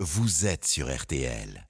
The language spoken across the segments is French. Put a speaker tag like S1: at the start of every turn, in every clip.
S1: vous êtes sur RTL.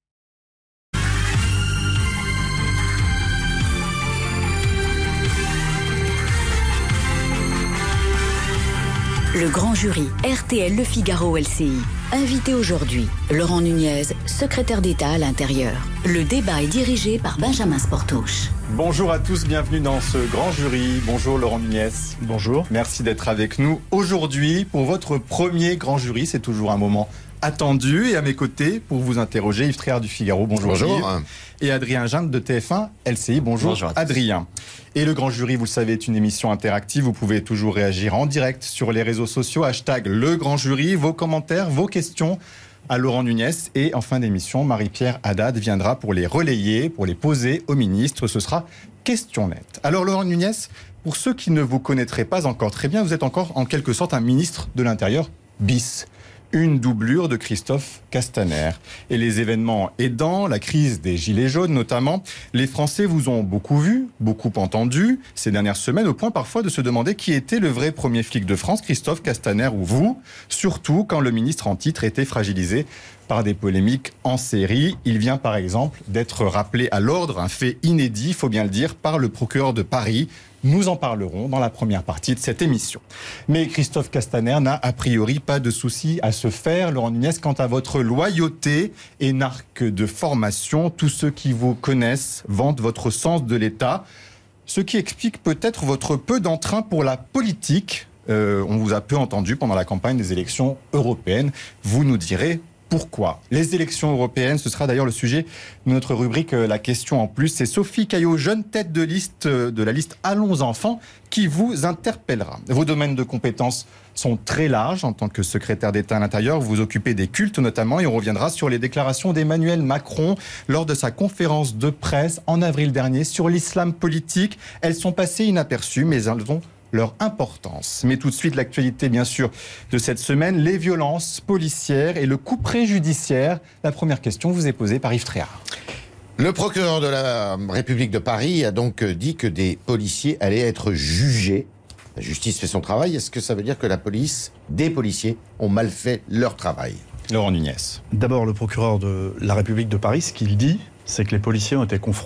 S2: Le grand jury RTL Le Figaro LCI. Invité aujourd'hui, Laurent Nunez, secrétaire d'État à l'Intérieur. Le débat est dirigé par Benjamin Sportouche.
S3: Bonjour à tous, bienvenue dans ce grand jury. Bonjour Laurent Nunez.
S4: Bonjour.
S3: Merci d'être avec nous aujourd'hui pour votre premier grand jury. C'est toujours un moment attendu. Et à mes côtés, pour vous interroger, Yves Tréhard du Figaro. Bonjour.
S5: Bonjour.
S3: Yves. Et Adrien Jeanne de TF1 LCI. Bonjour Adrien. Et le grand jury, vous le savez, est une émission interactive. Vous pouvez toujours réagir en direct sur les réseaux sociaux. Hashtag le grand jury. Vos commentaires, vos questions à Laurent Nunez. Et en fin d'émission, Marie-Pierre Haddad viendra pour les relayer, pour les poser au ministre. Ce sera question nette. Alors Laurent Nunez, pour ceux qui ne vous connaîtraient pas encore très bien, vous êtes encore en quelque sorte un ministre de l'Intérieur bis. Une doublure de Christophe Castaner. Et les événements aidant, la crise des Gilets jaunes notamment, les Français vous ont beaucoup vu, beaucoup entendu ces dernières semaines, au point parfois de se demander qui était le vrai premier flic de France, Christophe Castaner ou vous, surtout quand le ministre en titre était fragilisé par des polémiques en série. Il vient par exemple d'être rappelé à l'ordre, un fait inédit, il faut bien le dire, par le procureur de Paris. Nous en parlerons dans la première partie de cette émission. Mais Christophe Castaner n'a a priori pas de souci à se faire, Laurent Nunez, quant à votre loyauté, énarque de formation. Tous ceux qui vous connaissent vantent votre sens de l'État, ce qui explique peut-être votre peu d'entrain pour la politique. On vous a peu entendu pendant la campagne des élections européennes. Vous nous direz pourquoi. Les élections européennes, ce sera d'ailleurs le sujet de notre rubrique La question en plus. C'est Sophie Caillot, jeune tête de liste de la liste Allons enfants, qui vous interpellera. Vos domaines de compétences sont très larges. En tant que secrétaire d'État à l'Intérieur, vous vous occupez des cultes notamment, et on reviendra sur les déclarations d'Emmanuel Macron lors de sa conférence de presse en avril dernier sur l'islam politique. Elles sont passées inaperçues, mais elles ont leur importance. Mais tout de suite, l'actualité, bien sûr, de cette semaine, les violences policières et le couperet judiciaire. La première question vous est posée par Yves Tréhard.
S5: Le procureur de la République de Paris a donc dit que des policiers allaient être jugés. La justice fait son travail. Est-ce que ça veut dire que des policiers ont mal fait leur travail ?
S3: Laurent Nunez.
S4: D'abord, le procureur de la République de Paris, ce qu'il dit, c'est que les policiers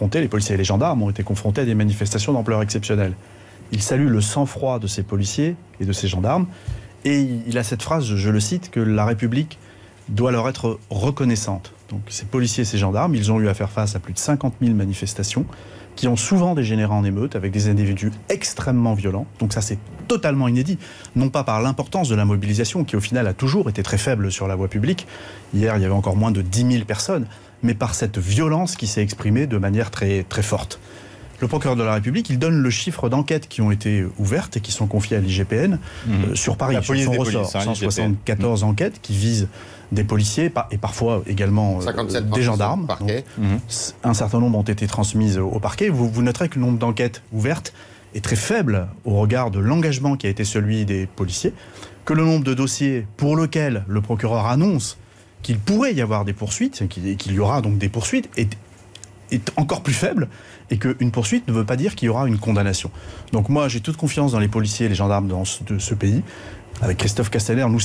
S4: et les gendarmes ont été confrontés à des manifestations d'ampleur exceptionnelle. Il salue le sang-froid de ces policiers et de ces gendarmes. Et il a cette phrase, je le cite, que la République doit leur être reconnaissante. Donc ces policiers et ces gendarmes, ils ont eu à faire face à plus de 50 000 manifestations qui ont souvent dégénéré en émeute avec des individus extrêmement violents. Donc ça, c'est totalement inédit. Non pas par l'importance de la mobilisation, qui au final a toujours été très faible sur la voie publique. Hier, il y avait encore moins de 10 000 personnes. Mais par cette violence qui s'est exprimée de manière très, très forte. Le procureur de la République, il donne le chiffre d'enquêtes qui ont été ouvertes et qui sont confiées à l'IGPN sur Paris.
S3: La police
S4: sur son
S3: des
S4: ressort,
S3: polices,
S4: 174 enquêtes qui visent des policiers et parfois également des gendarmes. Donc, un certain nombre ont été transmises au parquet. Vous noterez que le nombre d'enquêtes ouvertes est très faible au regard de l'engagement qui a été celui des policiers, que le nombre de dossiers pour lesquels le procureur annonce qu'il pourrait y avoir des poursuites, qu'il y aura donc des poursuites, est encore plus faible, et qu'une poursuite ne veut pas dire qu'il y aura une condamnation. Donc moi, j'ai toute confiance dans les policiers et les gendarmes de ce pays. Avec Christophe Castaner, ils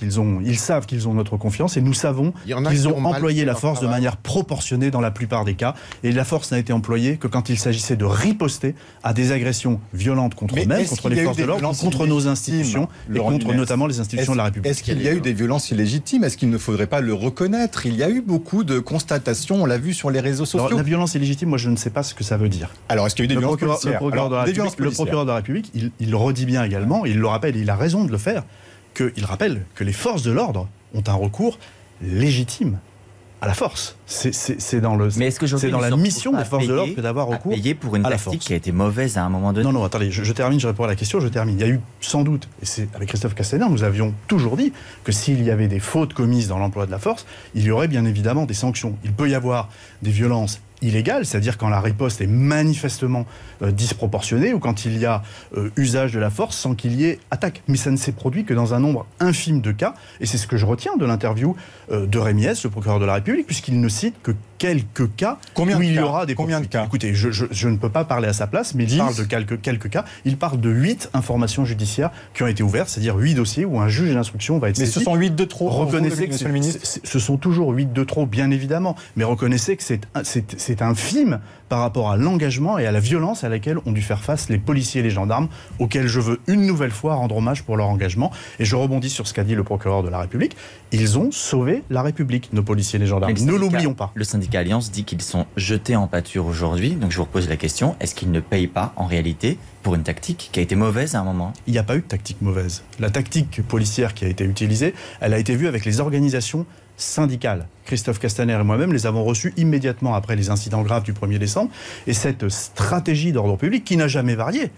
S4: savent qu'ils ont notre confiance, et nous savons qu'ils ont employé la force de manière proportionnée dans la plupart des cas. Et la force n'a été employée que quand il s'agissait de riposter à des agressions violentes contre eux-mêmes, contre les forces de l'ordre, contre nos institutions, et contre notamment les institutions de la République.
S3: Est-ce qu'il y a eu des violences illégitimes ? Est-ce qu'il ne faudrait pas le reconnaître ? Il y a eu beaucoup de constatations, on l'a vu sur les réseaux sociaux.
S4: Alors, la violence illégitime, moi je ne sais pas ce que ça veut dire.
S3: Alors est-ce qu'il y a eu des violences policières ?
S4: Le procureur de la République, il redit bien également, il le rappelle, et il a raison de le faire, qu'il rappelle que les forces de l'ordre ont un recours légitime à la force. C'est dans la mission des forces de l'ordre que d'avoir recours à la force.
S6: Pour une tactique qui a été mauvaise à un moment donné.
S4: Non, attendez, je termine, je réponds à la question, je termine. Il y a eu sans doute, et c'est avec Christophe Castaner, nous avions toujours dit que s'il y avait des fautes commises dans l'emploi de la force, il y aurait bien évidemment des sanctions. Il peut y avoir des violences illégale, c'est-à-dire quand la riposte est manifestement disproportionnée ou quand il y a usage de la force sans qu'il y ait attaque. Mais ça ne s'est produit que dans un nombre infime de cas, et c'est ce que je retiens de l'interview de Rémy Hess, le procureur de la République, puisqu'il ne cite que quelques cas où il y aura des
S3: Combien de cas?
S4: Écoutez, je ne peux pas parler à sa place, mais il parle de quelques cas. Il parle de 8 informations judiciaires qui ont été ouvertes, c'est-à-dire 8 dossiers où un juge d'instruction va être saisi.
S3: Mais ce sont 8 de trop.
S4: Reconnaissez que ce sont toujours 8 de trop, bien évidemment, mais reconnaissez que c'est infime par rapport à l'engagement et à la violence à laquelle ont dû faire face les policiers et les gendarmes, auxquels je veux une nouvelle fois rendre hommage pour leur engagement. Et je rebondis sur ce qu'a dit le procureur de la République. Ils ont sauvé la République, nos policiers et les gendarmes. Ne l'oublions pas.
S6: Le syndicat Alliance dit qu'ils sont jetés en pâture aujourd'hui. Donc je vous repose la question, est-ce qu'ils ne payent pas en réalité pour une tactique qui a été mauvaise à un moment?
S4: Il n'y a pas eu de tactique mauvaise. La tactique policière qui a été utilisée, elle a été vue avec les organisations syndicales. Christophe Castaner et moi-même les avons reçus immédiatement après les incidents graves du 1er décembre. Et cette stratégie d'ordre public qui n'a jamais varié,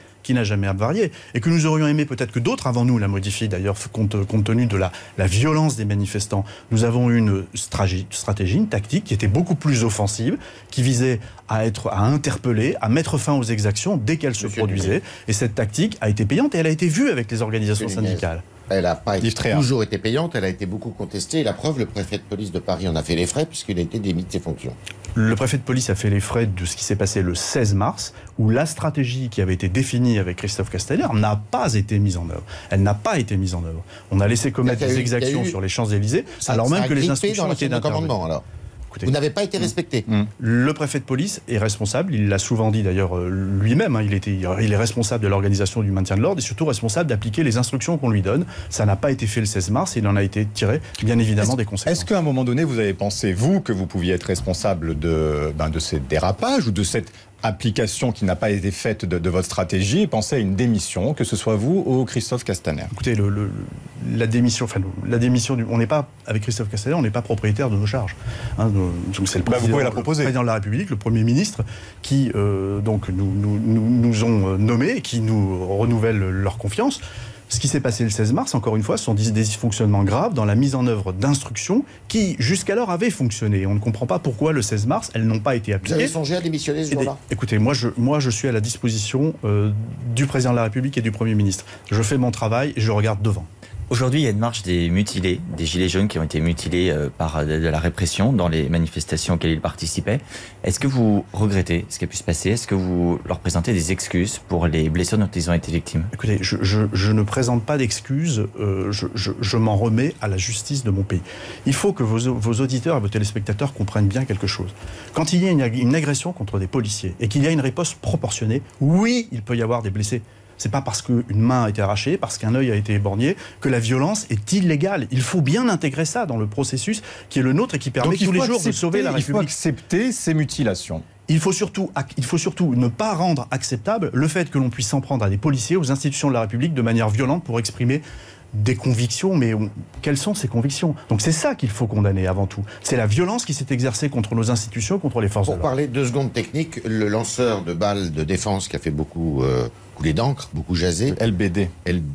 S4: et que nous aurions aimé peut-être que d'autres avant nous la modifient d'ailleurs compte tenu de la violence des manifestants. Nous avons eu une stratégie, une tactique qui était beaucoup plus offensive, qui visait à interpeller, à mettre fin aux exactions dès qu'elles se produisaient. Et cette tactique a été payante et elle a été vue avec les organisations syndicales.
S5: Elle n'a pas toujours été payante, elle a été beaucoup contestée. Et la preuve, le préfet de police de Paris en a fait les frais puisqu'il a été démis de ses fonctions.
S4: Le préfet de police a fait les frais de ce qui s'est passé le 16 mars, où la stratégie qui avait été définie avec Christophe Castaner n'a pas été mise en œuvre. Elle n'a pas été mise en œuvre. On a laissé commettre des exactions sur les Champs-Élysées, alors même que les instructions étaient d'intervenir.
S5: Vous n'avez pas été respecté.
S4: Le préfet de police est responsable, il l'a souvent dit d'ailleurs lui-même, il est responsable de l'organisation du maintien de l'ordre et surtout responsable d'appliquer les instructions qu'on lui donne. Ça n'a pas été fait le 16 mars et il en a été tiré bien évidemment des conséquences.
S3: Est-ce qu'à un moment donné vous avez pensé, vous, que vous pouviez être responsable de ces dérapages ou de cette application qui n'a pas été faite de votre stratégie et penser à une démission, que ce soit vous ou Christophe Castaner?
S4: Écoutez, la démission, on n'est pas, avec Christophe Castaner, on n'est pas propriétaire de nos charges. C'est le
S3: vous pouvez la proposer.
S4: Le président de la République, le Premier ministre, qui donc nous ont nommés et qui nous renouvellent leur confiance. Ce qui s'est passé le 16 mars, encore une fois, ce sont des dysfonctionnements graves dans la mise en œuvre d'instructions qui, jusqu'alors, avaient fonctionné. On ne comprend pas pourquoi, le 16 mars, elles n'ont pas été appliquées.
S5: Vous avez songé à démissionner ce jour-là?
S4: Écoutez, moi, je suis à la disposition du président de la République et du Premier ministre. Je fais mon travail et je regarde devant.
S6: Aujourd'hui, il y a une marche des mutilés, des gilets jaunes qui ont été mutilés par de la répression dans les manifestations auxquelles ils participaient. Est-ce que vous regrettez ce qui a pu se passer? Est-ce que vous leur présentez des excuses pour les blessures dont ils ont été victimes?
S4: Écoutez, je ne présente pas d'excuses, je m'en remets à la justice de mon pays. Il faut que vos auditeurs et vos téléspectateurs comprennent bien quelque chose. Quand il y a une agression contre des policiers et qu'il y a une riposte proportionnée, oui, il peut y avoir des blessés. C'est pas parce qu'une main a été arrachée, parce qu'un œil a été éborgné, que la violence est illégale. Il faut bien intégrer ça dans le processus qui est le nôtre et qui permet tous les jours de sauver la République.
S3: Il faut accepter ces mutilations.
S4: Il faut surtout ne pas rendre acceptable le fait que l'on puisse s'en prendre à des policiers, aux institutions de la République de manière violente pour exprimer des convictions, mais quelles sont ces convictions? Donc c'est ça qu'il faut condamner avant tout. C'est la violence qui s'est exercée contre nos institutions, contre les forces de l'ordre.
S5: Pour parler 2 secondes techniques, le lanceur de balles de défense qui a fait beaucoup couler d'encre, beaucoup jaser,
S3: LBD.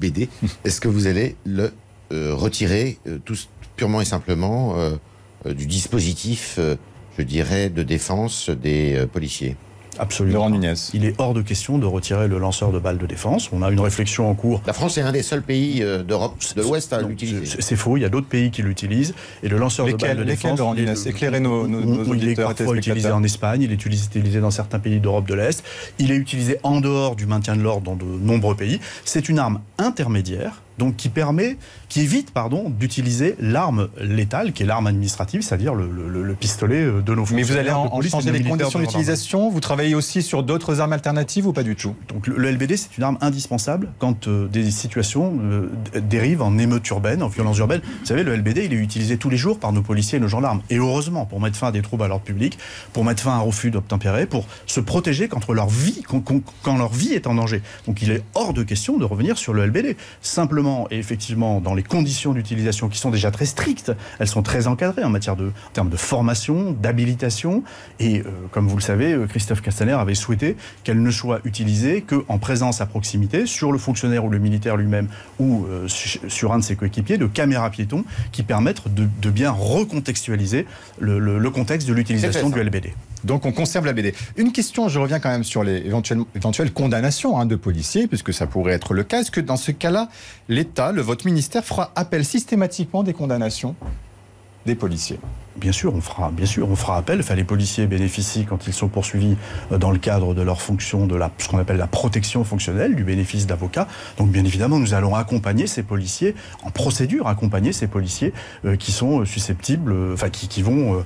S5: Est-ce que vous allez le retirer purement et simplement du dispositif, je dirais, de défense des policiers?
S4: Absolument.
S3: Laurent Nunez.
S4: Il est hors de question de retirer le lanceur de balles de défense. On a une réflexion en cours.
S5: La France est un des seuls pays d'Europe de l'Ouest à l'utiliser.
S4: C'est faux, il y a d'autres pays qui l'utilisent. Et le lanceur de balles de défense...
S3: Laurent Nunez, éclairez nos auditeurs.
S4: Il est parfois utilisé en Espagne, il est utilisé dans certains pays d'Europe de l'Est. Il est utilisé en dehors du maintien de l'ordre dans de nombreux pays. C'est une arme intermédiaire, donc qui évite d'utiliser l'arme létale, qui est l'arme administrative, c'est-à-dire le pistolet de nos fonctionnaires.
S3: Mais vous allez en changer les conditions d'utilisation? Vous travaillez aussi sur d'autres armes alternatives ou pas du tout?
S4: Donc le LBD, c'est une arme indispensable quand des situations dérivent en émeute urbaine, en violence urbaine. Vous savez, le LBD, il est utilisé tous les jours par nos policiers et nos gendarmes. Et heureusement, pour mettre fin à des troubles à l'ordre public, pour mettre fin à un refus d'obtempérer, pour se protéger contre leur vie, quand leur vie est en danger. Donc il est hors de question de revenir sur le LBD. Simplement, et effectivement, dans les conditions d'utilisation qui sont déjà très strictes, elles sont très encadrées en termes de formation, d'habilitation. Et comme vous le savez, Christophe Castaner avait souhaité qu'elle ne soit utilisée qu'en présence à proximité, sur le fonctionnaire ou le militaire lui-même, ou sur un de ses coéquipiers, de caméras piétons qui permettent de bien recontextualiser le contexte de l'utilisation du LBD.
S3: Donc on conserve la BD. Une question, je reviens quand même sur les éventuelles condamnations de policiers, puisque ça pourrait être le cas. Est-ce que dans ce cas-là, l'État, votre ministère, fera appel systématiquement des condamnations des policiers?
S4: Bien sûr, on fera appel. Enfin, les policiers bénéficient, quand ils sont poursuivis dans le cadre de leur fonction, de ce qu'on appelle la protection fonctionnelle, du bénéfice d'avocat. Donc, bien évidemment, nous allons accompagner ces policiers, en procédure, accompagner ces policiers qui sont susceptibles, qui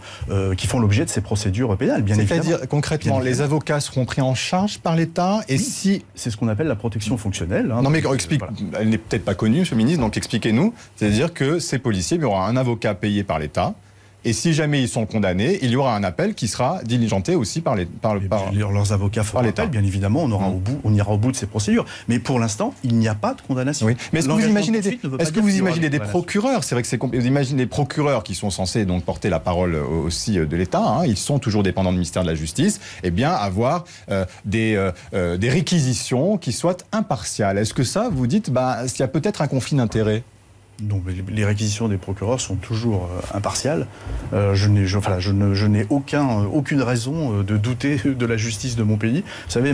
S4: font l'objet de ces procédures pénales, bien évidemment.
S3: C'est-à-dire, concrètement, les avocats seront pris en charge par l'État et si...
S4: C'est ce qu'on appelle la protection fonctionnelle.
S3: Non, mais explique, elle n'est peut-être pas connue, Monsieur le ministre, donc expliquez-nous. C'est-à-dire que ces policiers, il y aura un avocat payé par l'État. Et si jamais ils sont condamnés, il y aura un appel qui sera diligenté aussi par
S4: leurs avocats feront appel, bien évidemment, on ira au bout de ces procédures. Mais pour l'instant, il n'y a pas de condamnation.
S3: Oui. Mais est-ce que vous imaginez des procureurs? C'est vrai que vous imaginez des procureurs qui sont censés donc porter la parole aussi de l'État, hein, ils sont toujours dépendants du ministère de la Justice, et bien avoir des réquisitions qui soient impartiales. Est-ce que ça, vous dites, il y a peut-être un conflit d'intérêts?
S4: Non, mais les réquisitions des procureurs sont toujours impartiales. Je n'ai aucune raison de douter de la justice de mon pays. Vous savez,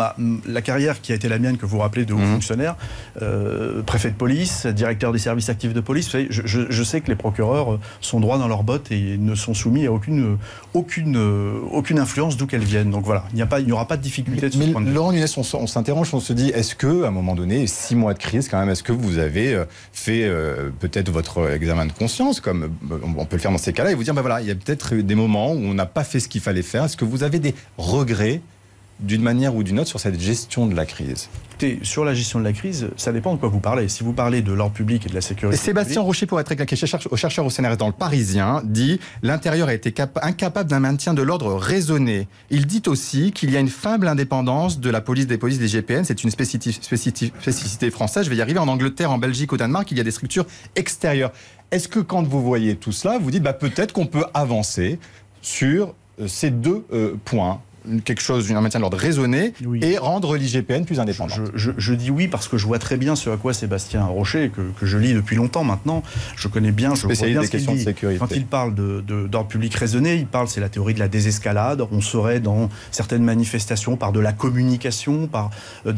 S4: la carrière qui a été la mienne, que vous rappelez, de haut fonctionnaire, préfet de police, directeur des services actifs de police, vous savez, je sais que les procureurs sont droits dans leurs bottes et ne sont soumis à aucune influence d'où qu'elle vienne. Donc voilà, il n'y aura pas de difficulté de ce point de vue.
S3: Laurent Nunez, on s'interroge, on se dit, est-ce qu'à un moment donné, 6 mois de crise quand même, est-ce que vous avez fait peut-être votre examen de conscience, comme on peut le faire dans ces cas-là, et vous dire, il y a peut-être des moments où on n'a pas fait ce qu'il fallait faire. Est-ce que vous avez des regrets d'une manière ou d'une autre sur cette gestion de la crise?
S4: Sur la gestion de la crise, ça dépend de quoi vous parlez. Si vous parlez de l'ordre public et de la sécurité...
S3: Sébastien Rocher, pour être très clair, qui est chercheur au CNRS dans le Parisien, dit « L'intérieur a été incapable d'un maintien de l'ordre raisonné. Il dit aussi qu'il y a une faible indépendance de la police des IGPN. C'est une spécificité française. Je vais y arriver. En Angleterre, en Belgique, au Danemark, il y a des structures extérieures. » Est-ce que quand vous voyez tout cela, vous dites peut-être qu'on peut avancer sur ces deux points, un maintien de l'ordre raisonné, et rendre l'IGPN plus indépendante?
S4: Je dis oui parce que je vois très bien ce à quoi Sébastien Rocher, que je lis depuis longtemps maintenant, je connais bien, je vois bien ce qu'il dit. Quand il parle d'ordre public raisonné, c'est la théorie de la désescalade. On serait dans certaines manifestations, par de la communication, par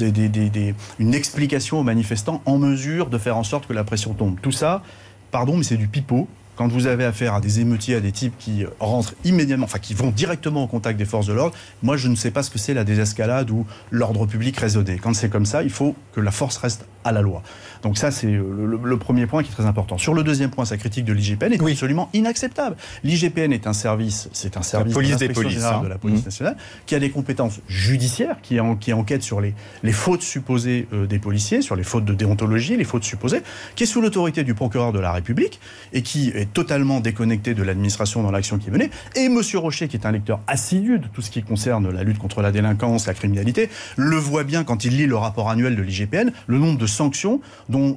S4: une explication aux manifestants en mesure de faire en sorte que la pression tombe. Tout ça, pardon, mais c'est du pipeau. Quand vous avez affaire à des émeutiers, à des types qui rentrent immédiatement, qui vont directement au contact des forces de l'ordre, moi je ne sais pas ce que c'est la désescalade ou l'ordre public raisonné. Quand c'est comme ça, il faut que la force reste à la loi. Donc ça, c'est le premier point qui est très important. Sur le deuxième point, sa critique de l'IGPN est absolument inacceptable. L'IGPN est un service, de l'inspection générale de la police nationale, qui a des compétences judiciaires, qui enquête sur les fautes supposées des policiers, sur les fautes de déontologie, les fautes supposées, qui est sous l'autorité du procureur de la République et qui est totalement déconnecté de l'administration dans l'action qui est menée. Et M. Rocher, qui est un lecteur assidu de tout ce qui concerne la lutte contre la délinquance, la criminalité, le voit bien quand il lit le rapport annuel de l'IGPN, le nombre de sanctions dont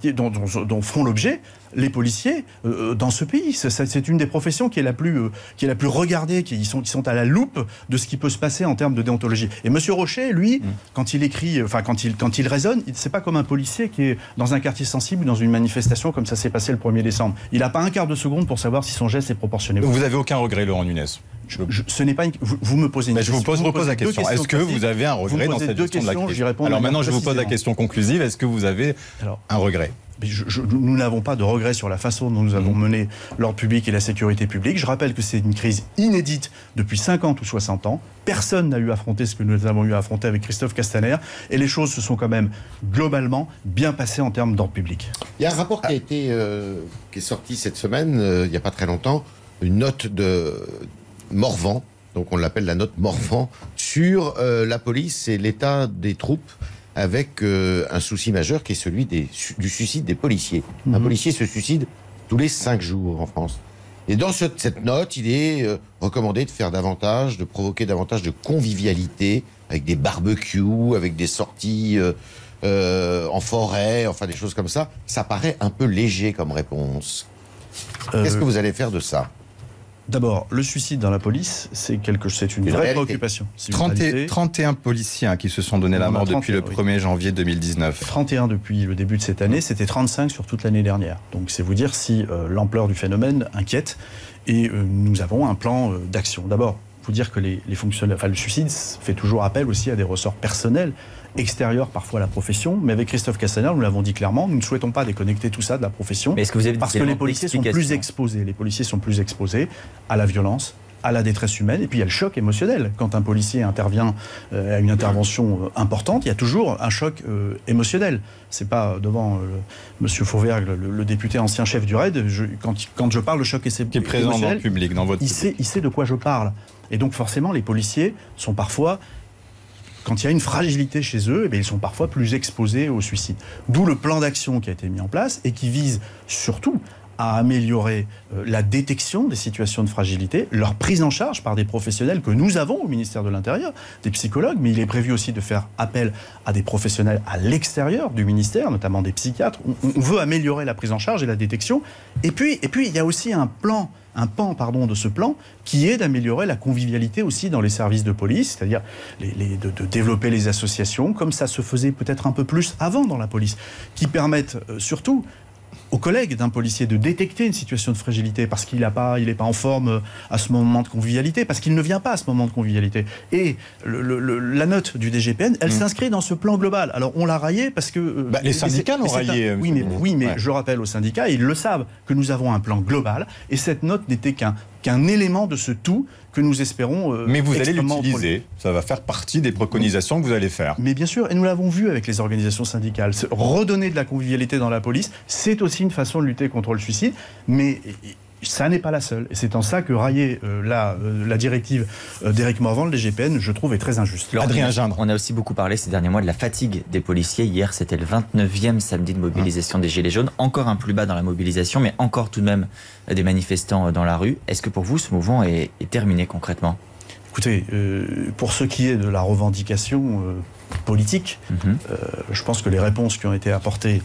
S4: font l'objet les policiers dans ce pays. C'est une des professions qui est la plus regardée, qui sont à la loupe de ce qui peut se passer en termes de déontologie. Et M. Rocher, lui, quand il écrit, quand il raisonne, c'est pas comme un policier qui est dans un quartier sensible, dans une manifestation comme ça s'est passé le 1er décembre. Il n'a pas un quart de seconde pour savoir si son geste est proportionné.
S3: Vous n'avez aucun regret, Laurent Nunez?
S4: Ce n'est pas vous me posez une question.
S3: Je vous repose la question. Est-ce que vous avez un regret dans cette gestion de la crise? Alors maintenant, je vous pose la question conclusive. Est-ce que vous avez un regret?
S4: Nous n'avons pas de regret sur la façon dont nous avons mené l'ordre public et la sécurité publique. Je rappelle que c'est une crise inédite depuis 50 ou 60 ans. Personne n'a eu à affronter ce que nous avons eu à affronter avec Christophe Castaner. Et les choses se sont quand même globalement bien passées en termes d'ordre public.
S5: Il y a un rapport qui est sorti cette semaine, il n'y a pas très longtemps, une note de Morvan, donc on l'appelle la note Morvan, sur la police et l'état des troupes, avec un souci majeur qui est celui du suicide des policiers. Un policier se suicide tous les 5 jours en France. Et dans cette note, il est recommandé de faire davantage, de provoquer davantage de convivialité, avec des barbecues, avec des sorties en forêt, enfin des choses comme ça. Ça paraît un peu léger comme réponse. Qu'est-ce que vous allez faire de ça ?
S4: D'abord, le suicide dans la police, c'est une vraie préoccupation.
S3: 31 policiers qui se sont donné la mort depuis le 1er janvier 2019.
S4: 31 depuis le début de cette année, c'était 35 sur toute l'année dernière. Donc c'est vous dire si l'ampleur du phénomène inquiète. Et nous avons un plan d'action. D'abord, Il faut dire que les fonctionnaires, le suicide fait toujours appel aussi à des ressorts personnels, extérieurs parfois à la profession. Mais avec Christophe Castaner, nous l'avons dit clairement, nous ne souhaitons pas déconnecter tout ça de la profession.
S6: Mais est-ce que vous avez
S4: parce que les policiers sont plus exposés. Les policiers sont plus exposés à la violence, à la détresse humaine, et puis il y a le choc émotionnel. Quand un policier intervient à une intervention importante, il y a toujours un choc émotionnel. C'est pas devant Monsieur Fauvergue, le député ancien chef du RAID, quand je parle de choc émotionnel,
S3: qui est présent dans le public, dans votre public.
S4: Il sait de quoi je parle. Et donc forcément, les policiers sont parfois, quand il y a une fragilité chez eux, ils sont parfois plus exposés au suicide. D'où le plan d'action qui a été mis en place et qui vise surtout à améliorer la détection des situations de fragilité, leur prise en charge par des professionnels que nous avons au ministère de l'Intérieur, des psychologues, mais il est prévu aussi de faire appel à des professionnels à l'extérieur du ministère, notamment des psychiatres. On veut améliorer la prise en charge et la détection. Et puis il y a aussi un pan de ce plan qui est d'améliorer la convivialité aussi dans les services de police, c'est-à-dire de développer les associations, comme ça se faisait peut-être un peu plus avant dans la police, qui permettent surtout aux collègues d'un policier de détecter une situation de fragilité parce qu'il n'est pas en forme à ce moment de convivialité, parce qu'il ne vient pas à ce moment de convivialité. Et la note du DGPN, elle s'inscrit dans ce plan global. Alors on l'a raillé parce que...
S3: les syndicats l'ont raillé.
S4: Oui, mais je rappelle aux syndicats, ils le savent, que nous avons un plan global et cette note n'était qu'un élément de ce tout que nous espérons...
S3: mais vous allez l'utiliser, ça va faire partie des préconisations que vous allez faire.
S4: Mais bien sûr, et nous l'avons vu avec les organisations syndicales. Redonner de la convivialité dans la police, c'est aussi une façon de lutter contre le suicide, mais ça n'est pas la seule. Et c'est en ça que railler la directive d'Éric Morvan, le DGPN, je trouve, est très injuste.
S3: Adrien Gindre.
S6: On a aussi beaucoup parlé ces derniers mois de la fatigue des policiers. Hier, c'était le 29e samedi de mobilisation des Gilets jaunes. Encore un plus bas dans la mobilisation, mais encore tout de même des manifestants dans la rue. Est-ce que pour vous, ce mouvement est terminé concrètement ?
S4: Écoutez, pour ce qui est de la revendication politique, je pense que les réponses qui ont été apportées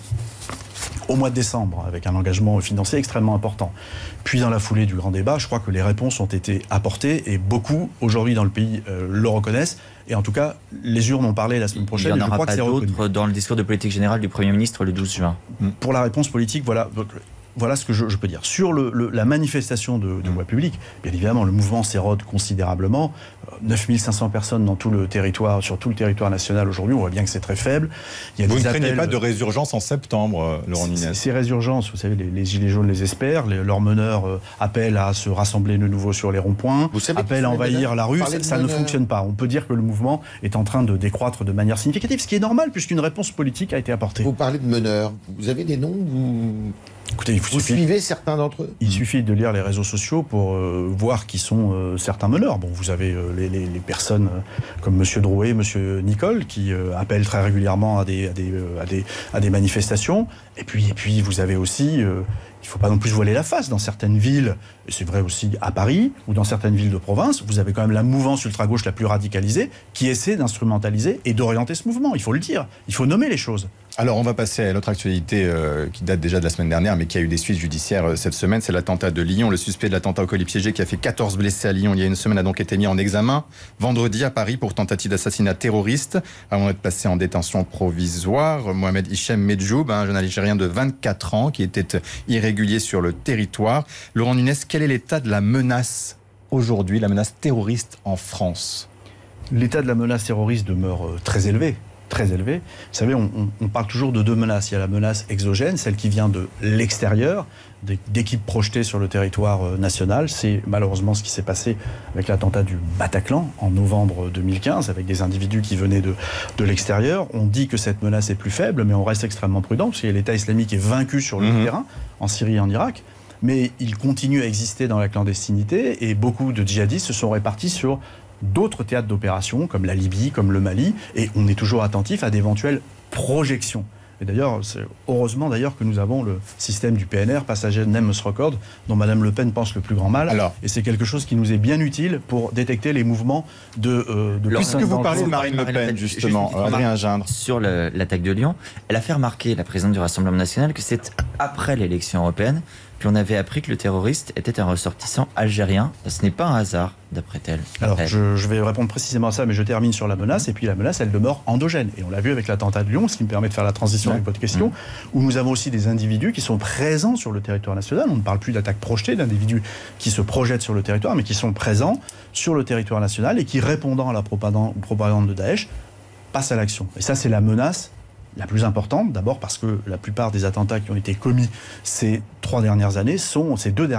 S4: au mois de décembre, avec un engagement financier extrêmement important. Puis dans la foulée du grand débat, je crois que les réponses ont été apportées et beaucoup, aujourd'hui dans le pays, le reconnaissent. Et en tout cas, les urnes ont parlé la semaine prochaine.
S6: Il n'y en aura pas d'autres dans le discours de politique générale du Premier ministre le 12 juin.
S4: Pour la réponse politique, voilà ce que je peux dire. Sur la manifestation de voie publique, bien évidemment, le mouvement s'érode considérablement. 9500 personnes dans tout le territoire, sur tout le territoire national aujourd'hui, on voit bien que c'est très faible.
S3: Vous ne craignez pas de résurgence en septembre, Laurent Nunez ?
S4: Ces résurgences, vous savez, les Gilets jaunes les espèrent. Leurs meneurs appellent à se rassembler de nouveau sur les ronds-points, appellent à envahir la rue. Ça ne fonctionne pas. On peut dire que le mouvement est en train de décroître de manière significative, ce qui est normal puisqu'une réponse politique a été apportée.
S5: Vous parlez de meneurs. Vous avez des noms
S4: Écoutez, vous
S5: suivez certains d'entre eux ?
S4: Il suffit de lire les réseaux sociaux pour voir qui sont certains meneurs. Bon, vous avez les personnes comme M. Drouet, M. Nicole, qui appellent très régulièrement à des manifestations. Et puis vous avez aussi... il ne faut pas non plus voiler la face. Dans certaines villes, et c'est vrai aussi à Paris, ou dans certaines villes de province, vous avez quand même la mouvance ultra-gauche la plus radicalisée qui essaie d'instrumentaliser et d'orienter ce mouvement. Il faut le dire. Il faut nommer les choses.
S3: Alors, on va passer à l'autre actualité qui date déjà de la semaine dernière, mais qui a eu des suites judiciaires cette semaine. C'est l'attentat de Lyon. Le suspect de l'attentat au colis piégé qui a fait 14 blessés à Lyon il y a une semaine a donc été mis en examen vendredi à Paris pour tentative d'assassinat terroriste. Avant d'être placé en détention provisoire, Mohamed Hichem Medjoub, un jeune Algérien de 24 ans qui était irrégulier sur le territoire. Laurent Nunez, quel est l'état de la menace aujourd'hui, la menace terroriste en France ?
S4: L'état de la menace terroriste demeure très élevé. Très élevé. Vous savez, on parle toujours de deux menaces. Il y a la menace exogène, celle qui vient de l'extérieur, d'équipes projetées sur le territoire national. C'est malheureusement ce qui s'est passé avec l'attentat du Bataclan en novembre 2015, avec des individus qui venaient de l'extérieur. On dit que cette menace est plus faible, mais on reste extrêmement prudent, parce que l'État islamique est vaincu sur le terrain, en Syrie et en Irak. Mais il continue à exister dans la clandestinité, et beaucoup de djihadistes se sont répartis sur d'autres théâtres d'opération, comme la Libye, comme le Mali, et on est toujours attentif à d'éventuelles projections. Et d'ailleurs, c'est heureusement d'ailleurs que nous avons le système du PNR, Passenger Names Record, dont Mme Le Pen pense le plus grand mal. Et c'est quelque chose qui nous est bien utile pour détecter les mouvements de
S3: puisque vous parlez de Marine Le Pen, justement, Adrien Gindre.
S6: Sur l'attaque de Lyon, elle a fait remarquer, la présidente du Rassemblement national, que c'est après l'élection européenne puis on avait appris que le terroriste était un ressortissant algérien. Ce n'est pas un hasard, d'après-elle.
S4: Alors, je vais répondre précisément à ça, mais je termine sur la menace. Et puis la menace, elle demeure endogène. Et on l'a vu avec l'attentat de Lyon, ce qui me permet de faire la transition avec votre question, où nous avons aussi des individus qui sont présents sur le territoire national. On ne parle plus d'attaques projetées, d'individus qui se projettent sur le territoire, mais qui sont présents sur le territoire national et qui, répondant à la propagande de Daesh, passent à l'action. Et ça, c'est la menace la plus importante, d'abord parce que la plupart des attentats qui ont été commis ces 3 dernières années, sont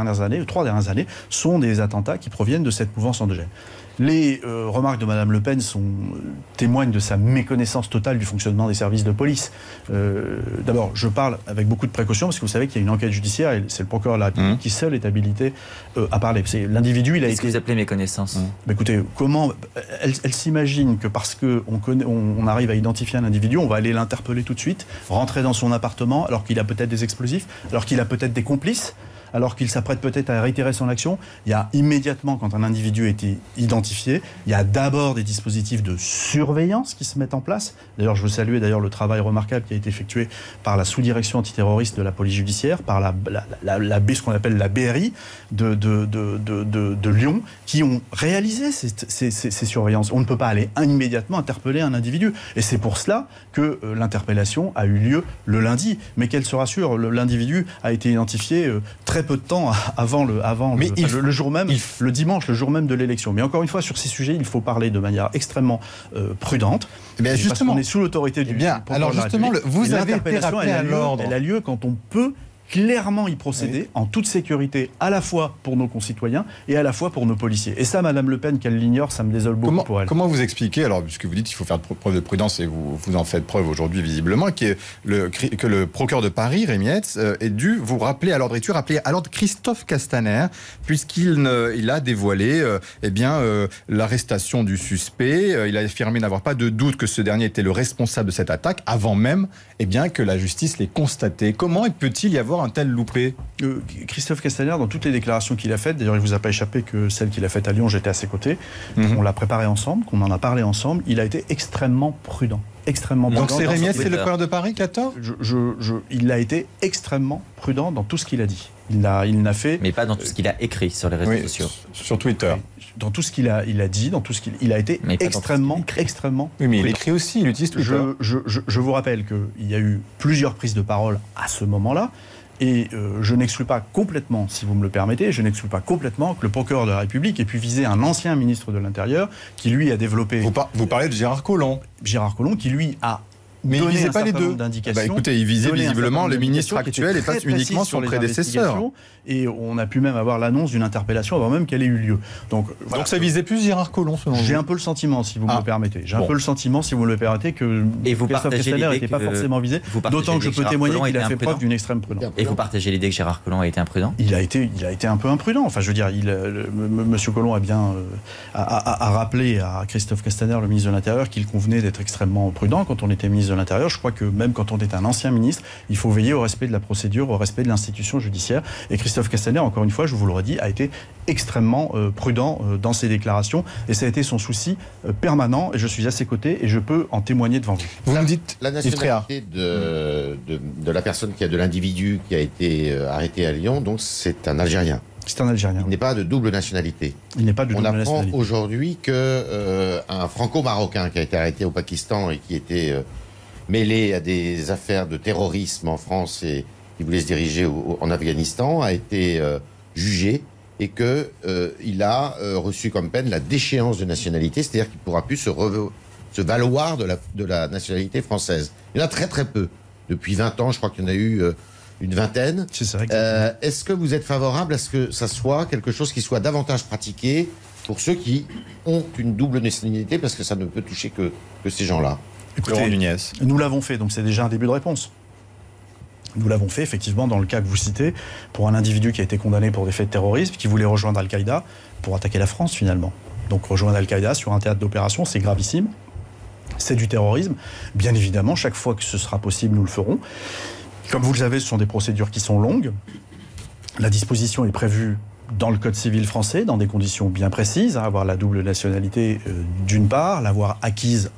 S4: des attentats qui proviennent de cette mouvance endogène. Les remarques de Mme Le Pen témoignent de sa méconnaissance totale du fonctionnement des services de police. D'abord, je parle avec beaucoup de précaution parce que vous savez qu'il y a une enquête judiciaire et c'est le procureur de la République qui seul est habilité à parler. L'individu, il a été...
S6: Qu'est-ce que vous appelez méconnaissance ?
S4: Écoutez, comment... Elle s'imagine que parce qu'on arrive à identifier un individu, on va aller l'interpeller tout de suite, rentrer dans son appartement alors qu'il a peut-être des explosifs, alors qu'il a peut-être des complices, alors qu'il s'apprête peut-être à réitérer son action. Il y a immédiatement, quand un individu a été identifié, il y a d'abord des dispositifs de surveillance qui se mettent en place. D'ailleurs, je veux saluer le travail remarquable qui a été effectué par la sous-direction antiterroriste de la police judiciaire, par ce qu'on appelle la BRI de Lyon, qui ont réalisé ces surveillances. On ne peut pas aller immédiatement interpeller un individu. Et c'est pour cela que l'interpellation a eu lieu le lundi. Mais qu'elle se rassure, l'individu a été identifié très peu de temps avant le jour même, le dimanche, le jour même de l'élection. Mais encore une fois, sur ces sujets, il faut parler de manière extrêmement prudente. Parce qu'on est sous l'autorité du
S3: procureur de la République. Alors justement, vous avez été rappelé à l'ordre.
S4: Elle a lieu quand on peut clairement y procéder, en toute sécurité, à la fois pour nos concitoyens et à la fois pour nos policiers. Et ça, Mme Le Pen, qu'elle l'ignore, ça me désole beaucoup pour elle.
S3: Comment vous expliquez, alors, puisque vous dites qu'il faut faire preuve de prudence, et vous en faites preuve aujourd'hui visiblement, que le procureur de Paris, Rémy Hetz, ait dû vous rappeler à l'ordre, et tu rappeler à l'ordre Christophe Castaner, puisqu'il a dévoilé l'arrestation du suspect. Il a affirmé n'avoir pas de doute que ce dernier était le responsable de cette attaque, avant même que la justice l'ait constaté. Comment peut-il y avoir un tel loupé ?
S4: Christophe Castaner, dans toutes les déclarations qu'il a faites, d'ailleurs il ne vous a pas échappé que celle qu'il a faite à Lyon, j'étais à ses côtés, on l'a préparée ensemble, qu'on en a parlé ensemble, il a été extrêmement prudent.
S3: Donc c'est Rémy Hetz, c'est le procureur de Paris qui a tort ?
S4: Il a été extrêmement prudent dans tout ce qu'il a dit. Il n'a fait...
S6: Mais pas dans tout ce qu'il a écrit sur les réseaux sociaux.
S3: Sur Twitter.
S4: Dans tout ce qu'il a dit, dans tout ce qu'il a été extrêmement...
S3: Oui, mais il écrit aussi, il utilise Twitter.
S4: Je vous rappelle qu'il y a eu plusieurs prises de parole à ce moment-là. Et je n'exclus pas complètement, si vous me le permettez, que le procureur de la République ait pu viser un ancien ministre de l'Intérieur qui, lui, a développé...
S3: Vous parlez de Gérard Collomb.
S4: Gérard Collomb, qui, lui, a...
S3: Mais il ne visait pas les deux. Écoutez, il visait visiblement le ministre actuel et pas uniquement son prédécesseur.
S4: Et on a pu même avoir l'annonce d'une interpellation avant même qu'elle ait eu lieu. Donc
S3: ça visait plus Gérard Collomb, selon vous ?
S4: J'ai un peu le sentiment, si vous me le permettez. J'ai un peu le sentiment, si vous me le permettez, que Christophe Castaner n'était pas forcément visé. D'autant que je peux témoigner qu'il a fait preuve d'une extrême prudence.
S6: Et vous partagez l'idée que Gérard Collomb a été imprudent ?
S4: Il a été un peu imprudent. Enfin, je veux dire, Monsieur Collomb a bien rappelé à Christophe Castaner, le ministre de l'Intérieur, qu'il convenait d'être extrêmement prudent quand on était ministre de l'Intérieur. Je crois que même quand on est un ancien ministre, il faut veiller au respect de la procédure, au respect de l'institution judiciaire. Et Christophe Castaner, encore une fois, je vous le redis, a été extrêmement prudent dans ses déclarations. Et ça a été son souci permanent. Et je suis à ses côtés et je peux en témoigner devant vous.
S3: Vous me dites
S5: la nationalité de la personne de l'individu qui a été arrêté à Lyon, donc c'est un Algérien.
S4: C'est un Algérien.
S5: Il n'est pas de double nationalité. On apprend aujourd'hui qu'un franco-marocain qui a été arrêté au Pakistan et qui était mêlé à des affaires de terrorisme en France et qui voulait se diriger en Afghanistan, a été jugé et qu'il a reçu comme peine la déchéance de nationalité, c'est-à-dire qu'il ne pourra plus se valoir de la nationalité française. Il y en a très très peu. Depuis 20 ans, je crois qu'il y en a eu une vingtaine.
S4: C'est ça,
S5: est-ce que vous êtes favorable à ce que ça soit quelque chose qui soit davantage pratiqué pour ceux qui ont une double nationalité, parce que ça ne peut toucher que ces gens-là ?
S4: Écoutez, nous l'avons fait, donc c'est déjà un début de réponse. Nous l'avons fait, effectivement, dans le cas que vous citez, pour un individu qui a été condamné pour des faits de terrorisme, qui voulait rejoindre Al-Qaïda pour attaquer la France, finalement. Donc rejoindre Al-Qaïda sur un théâtre d'opération, c'est gravissime. C'est du terrorisme. Bien évidemment, chaque fois que ce sera possible, nous le ferons. Comme vous le savez, ce sont des procédures qui sont longues. La disposition est prévue dans le Code civil français, dans des conditions bien précises, avoir la double nationalité d'une part, l'avoir acquise.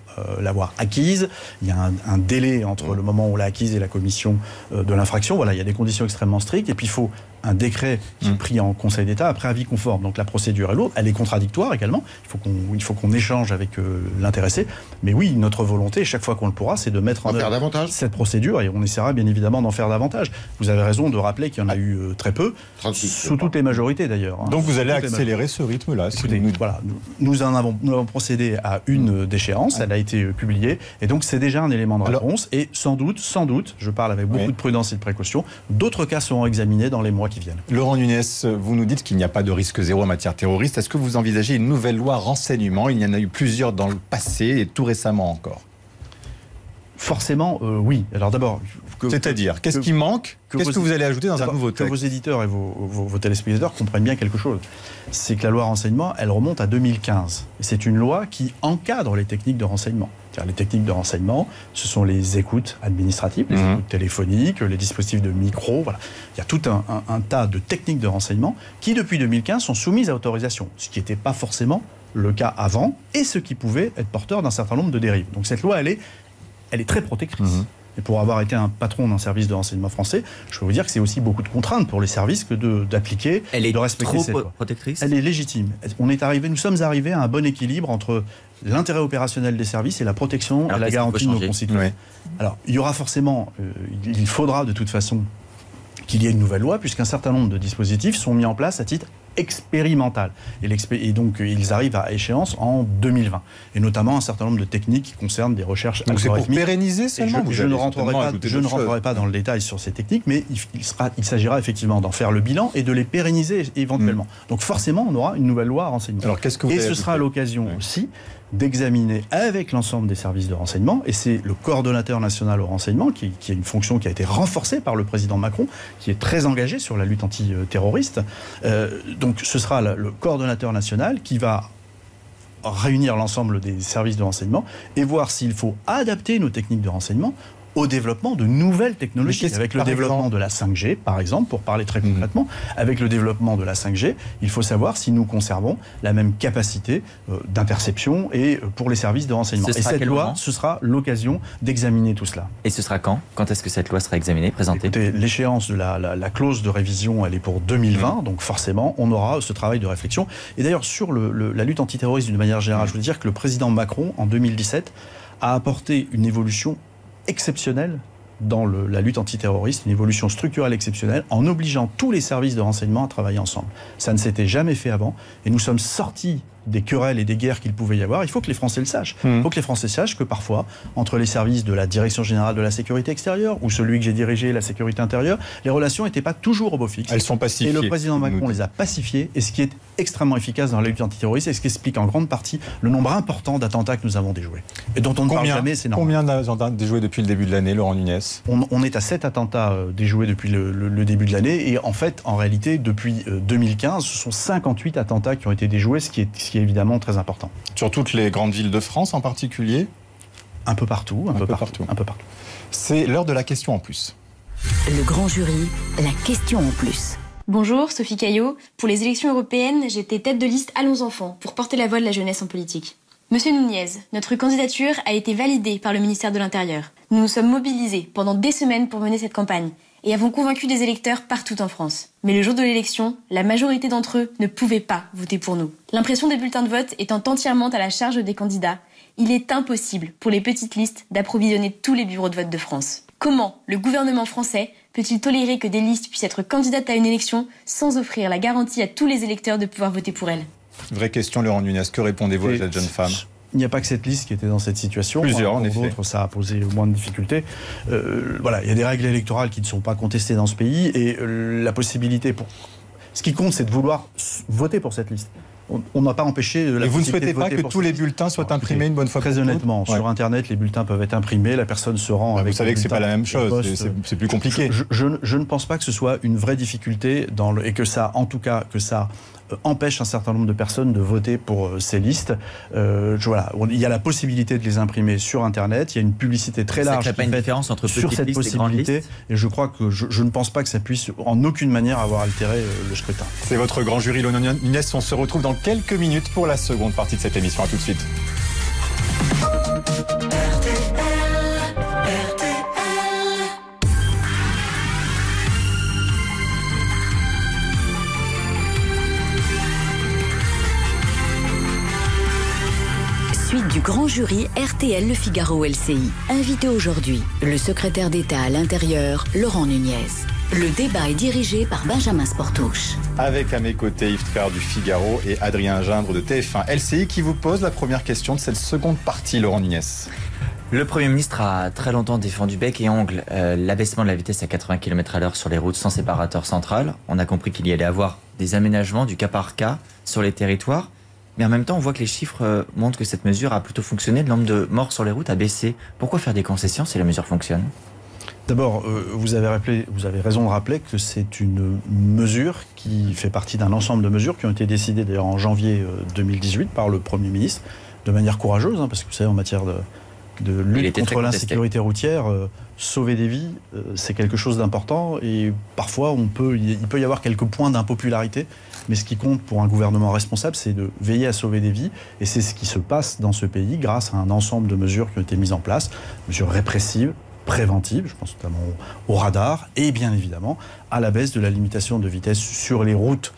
S4: Il y a un délai entre le moment où on l'a acquise et la commission de l'infraction. Voilà, il y a des conditions extrêmement strictes. Et puis il faut un décret qui est pris en Conseil d'État après avis conforme. Donc la procédure est lourde, elle est contradictoire également. Il faut qu'on échange avec l'intéressé. Mais oui, notre volonté, chaque fois qu'on le pourra, c'est de mettre en œuvre cette procédure et on essaiera bien évidemment d'en faire davantage. Vous avez raison de rappeler qu'il y en a eu très peu,
S5: 36,
S4: sous toutes les majorités d'ailleurs.
S3: Donc vous allez accélérer ce rythme-là.
S4: Écoutez, nous avons procédé à une déchéance, elle a été publiée et donc c'est déjà un élément de réponse. Et sans doute, je parle avec beaucoup de prudence et de précaution, d'autres cas seront examinés dans les mois qui viennent.
S3: Laurent Nunez, vous nous dites qu'il n'y a pas de risque zéro en matière terroriste. Est-ce que vous envisagez une nouvelle loi renseignement? Il y en a eu plusieurs dans le passé et tout récemment encore.
S4: Forcément, oui. Alors d'abord...
S3: C'est-à-dire, qu'est-ce qui manque? Qu'est-ce que vous allez ajouter dans un nouveau texte?
S4: Que vos éditeurs et vos téléspectateurs comprennent bien quelque chose. C'est que la loi renseignement, elle remonte à 2015. Et c'est une loi qui encadre les techniques de renseignement. C'est-à-dire les techniques de renseignement, ce sont les écoutes administratives, les écoutes téléphoniques, les dispositifs de micro. Voilà. Il y a tout un tas de techniques de renseignement qui, depuis 2015, sont soumises à autorisation. Ce qui n'était pas forcément le cas avant et ce qui pouvait être porteur d'un certain nombre de dérives. Donc cette loi, elle est très protectrice. Et pour avoir été un patron d'un service de renseignement français, je peux vous dire que c'est aussi beaucoup de contraintes pour les services que d'appliquer, de respecter cette loi.
S6: Protectrice.
S4: Elle est légitime. Nous sommes arrivés à un bon équilibre entre l'intérêt opérationnel des services et la protection et la garantie de nos concitoyens. Alors, il y aura forcément, il faudra de toute façon qu'il y ait une nouvelle loi, puisqu'un certain nombre de dispositifs sont mis en place à titre expérimental. Et donc, ils arrivent à échéance en 2020. Et notamment un certain nombre de techniques qui concernent des recherches algorithmiques.
S3: Donc c'est pour pérenniser seulement?
S4: Je ne rentrerai pas dans le détail sur ces techniques, mais il s'agira effectivement d'en faire le bilan et de les pérenniser éventuellement. Donc forcément, on aura une nouvelle loi à renseignement.
S3: Alors, qu'est-ce que vous
S4: et ce sera l'occasion aussi d'examiner avec l'ensemble des services de renseignement, et c'est le coordonnateur national au renseignement, qui est une fonction qui a été renforcée par le président Macron, qui est très engagé sur la lutte antiterroriste. Donc ce sera le coordonnateur national qui va réunir l'ensemble des services de renseignement et voir s'il faut adapter nos techniques de renseignement au développement de nouvelles technologies. Avec le développement de la 5G, par exemple, pour parler très concrètement, avec le développement de la 5G, il faut savoir si nous conservons la même capacité d'interception et pour les services de renseignement. Et cette loi, ce sera l'occasion d'examiner tout cela.
S6: Et ce sera quand? Quand est-ce que cette loi sera examinée, présentée?
S4: Écoutez, l'échéance de la clause de révision, elle est pour 2020, donc forcément, on aura ce travail de réflexion. Et d'ailleurs, sur la lutte antiterroriste d'une manière générale, je veux dire que le président Macron, en 2017, a apporté une évolution exceptionnelle dans la lutte antiterroriste, une évolution structurelle exceptionnelle, en obligeant tous les services de renseignement à travailler ensemble. Ça ne s'était jamais fait avant, et nous sommes sortis des querelles et des guerres qu'il pouvait y avoir. Il faut que les Français le sachent. Il faut que les Français sachent que parfois, entre les services de la Direction Générale de la Sécurité Extérieure ou celui que j'ai dirigé, la Sécurité Intérieure, les relations n'étaient pas toujours au beau fixe.
S3: Elles sont pacifiées.
S4: Et le président Macron les a pacifiées, et ce qui est extrêmement efficace dans la lutte antiterroriste, et ce qui explique en grande partie le nombre important d'attentats que nous avons déjoués. Et dont on ne parle jamais, c'est normal.
S3: Combien d'attentats déjoués depuis le début de l'année, Laurent Nunez?
S4: On est à 7 attentats déjoués depuis le début de l'année, et en fait, en réalité, depuis 2015, ce sont 58 attentats qui ont été déjoués, ce qui est évidemment très important.
S3: Sur toutes les grandes villes de France en particulier?
S4: Un peu partout.
S3: C'est l'heure de la question en plus.
S2: Le grand jury, la question en plus.
S7: Bonjour, Sophie Caillot. Pour les élections européennes, j'étais tête de liste Allons Enfants pour porter la voix de la jeunesse en politique. Monsieur Nunez, notre candidature a été validée par le ministère de l'Intérieur. Nous nous sommes mobilisés pendant des semaines pour mener cette campagne et avons convaincu des électeurs partout en France. Mais le jour de l'élection, la majorité d'entre eux ne pouvaient pas voter pour nous. L'impression des bulletins de vote étant entièrement à la charge des candidats, il est impossible pour les petites listes d'approvisionner tous les bureaux de vote de France. Comment le gouvernement français peut-il tolérer que des listes puissent être candidates à une élection sans offrir la garantie à tous les électeurs de pouvoir voter pour elles?
S3: Vraie question, Laurent Nunez. Que répondez-vous à cette jeune femme?
S4: Il n'y a pas que cette liste qui était dans cette situation.
S3: Plusieurs, en effet.
S4: D'autres, ça a posé moins de difficultés. Voilà, il y a des règles électorales qui ne sont pas contestées dans ce pays, et la possibilité ce qui compte, c'est de vouloir voter pour cette liste. On n'a pas empêché la possibilité de voter.
S3: Et vous ne souhaitez pas que tous les bulletins soient imprimés une bonne fois pour toutes?
S4: Très honnêtement, sur Internet, les bulletins peuvent être imprimés, la personne se rend avec.
S3: Vous savez que c'est pas la même chose, c'est plus compliqué.
S4: Je ne pense pas que ce soit une vraie difficulté et que ça, en tout cas, que ça empêche un certain nombre de personnes de voter pour ces listes. Voilà, il y a la possibilité de les imprimer sur Internet. Il y a une publicité très large
S6: qui fait une différence entre
S4: sur cette possibilité. Et je crois que je ne pense pas que ça puisse en aucune manière avoir altéré le scrutin.
S3: C'est votre grand jury, Laurent Nunez. On se retrouve dans quelques minutes pour la seconde partie de cette émission. À tout de suite.
S2: suite du grand jury RTL Le Figaro LCI. Invité aujourd'hui, le secrétaire d'État à l'Intérieur, Laurent Nunez. Le débat est dirigé par Benjamin Sportouche.
S3: Avec à mes côtés Yves Tréhard du Figaro et Adrien Gindre de TF1 LCI qui vous pose la première question de cette seconde partie, Laurent Nunez.
S6: Le Premier ministre a très longtemps défendu bec et ongle l'abaissement de la vitesse à 80 km/h sur les routes sans séparateur central. On a compris qu'il y allait avoir des aménagements du cas par cas sur les territoires. Mais en même temps, on voit que les chiffres montrent que cette mesure a plutôt fonctionné. Le nombre de morts sur les routes a baissé. Pourquoi faire des concessions si la mesure fonctionne ?
S4: D'abord, vous avez raison de rappeler que c'est une mesure qui fait partie d'un ensemble de mesures qui ont été décidées d'ailleurs en janvier 2018 par le Premier ministre, de manière courageuse, parce que vous savez, en matière de lutte contre l'insécurité routière, sauver des vies, c'est quelque chose d'important et parfois il peut y avoir quelques points d'impopularité, mais ce qui compte pour un gouvernement responsable, c'est de veiller à sauver des vies et c'est ce qui se passe dans ce pays grâce à un ensemble de mesures qui ont été mises en place, mesures répressives, préventives, je pense notamment au radar et bien évidemment à la baisse de la limitation de vitesse sur les routes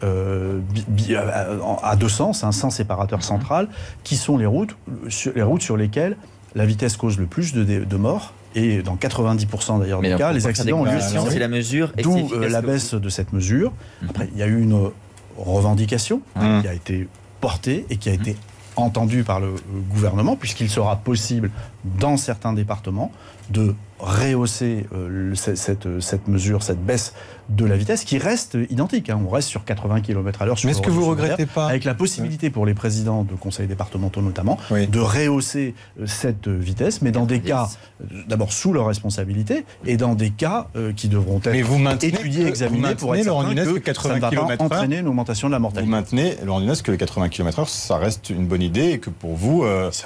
S4: à deux sens, sans séparateur central, qui sont les routes sur lesquelles la vitesse cause le plus de morts. Et dans 90% d'ailleurs des cas, les accidents ont lieu
S6: c'est la mesure.
S4: D'où la baisse de cette mesure. Après, il y a eu une revendication qui a été portée et qui a été entendue par le gouvernement, puisqu'il sera possible, dans certains départements, de rehausser cette mesure, cette baisse de la vitesse, qui reste identique. On reste sur 80 km/h.
S3: Mais est-ce que vous ne regrettez pas,
S4: avec la possibilité pour les présidents de conseils départementaux notamment, de rehausser cette vitesse, mais dans des cas, d'abord sous leur responsabilité, et dans des cas qui devront être étudiés, examinés, pour être certain que ça ne va pas entraîner une augmentation de la mortalité.
S3: Vous maintenez, Laurent Nunez, que les 80 km/h, ça reste une bonne idée, et que pour vous,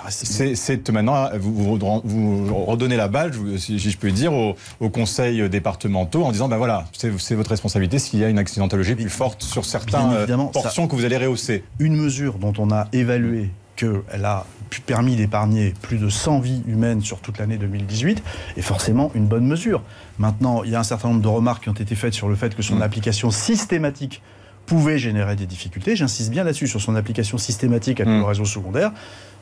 S3: c'est maintenant, vous redonnez la balle, si je peux dire, aux conseils départementaux en disant, ben voilà, c'est votre responsabilité s'il y a une accidentologie plus forte sur certaines portions que vous allez rehausser.
S4: Une mesure dont on a évalué qu'elle a permis d'épargner plus de 100 vies humaines sur toute l'année 2018 est forcément une bonne mesure. Maintenant, il y a un certain nombre de remarques qui ont été faites sur le fait que son application systématique pouvait générer des difficultés. J'insiste bien là-dessus, sur son application systématique avec le réseau secondaire.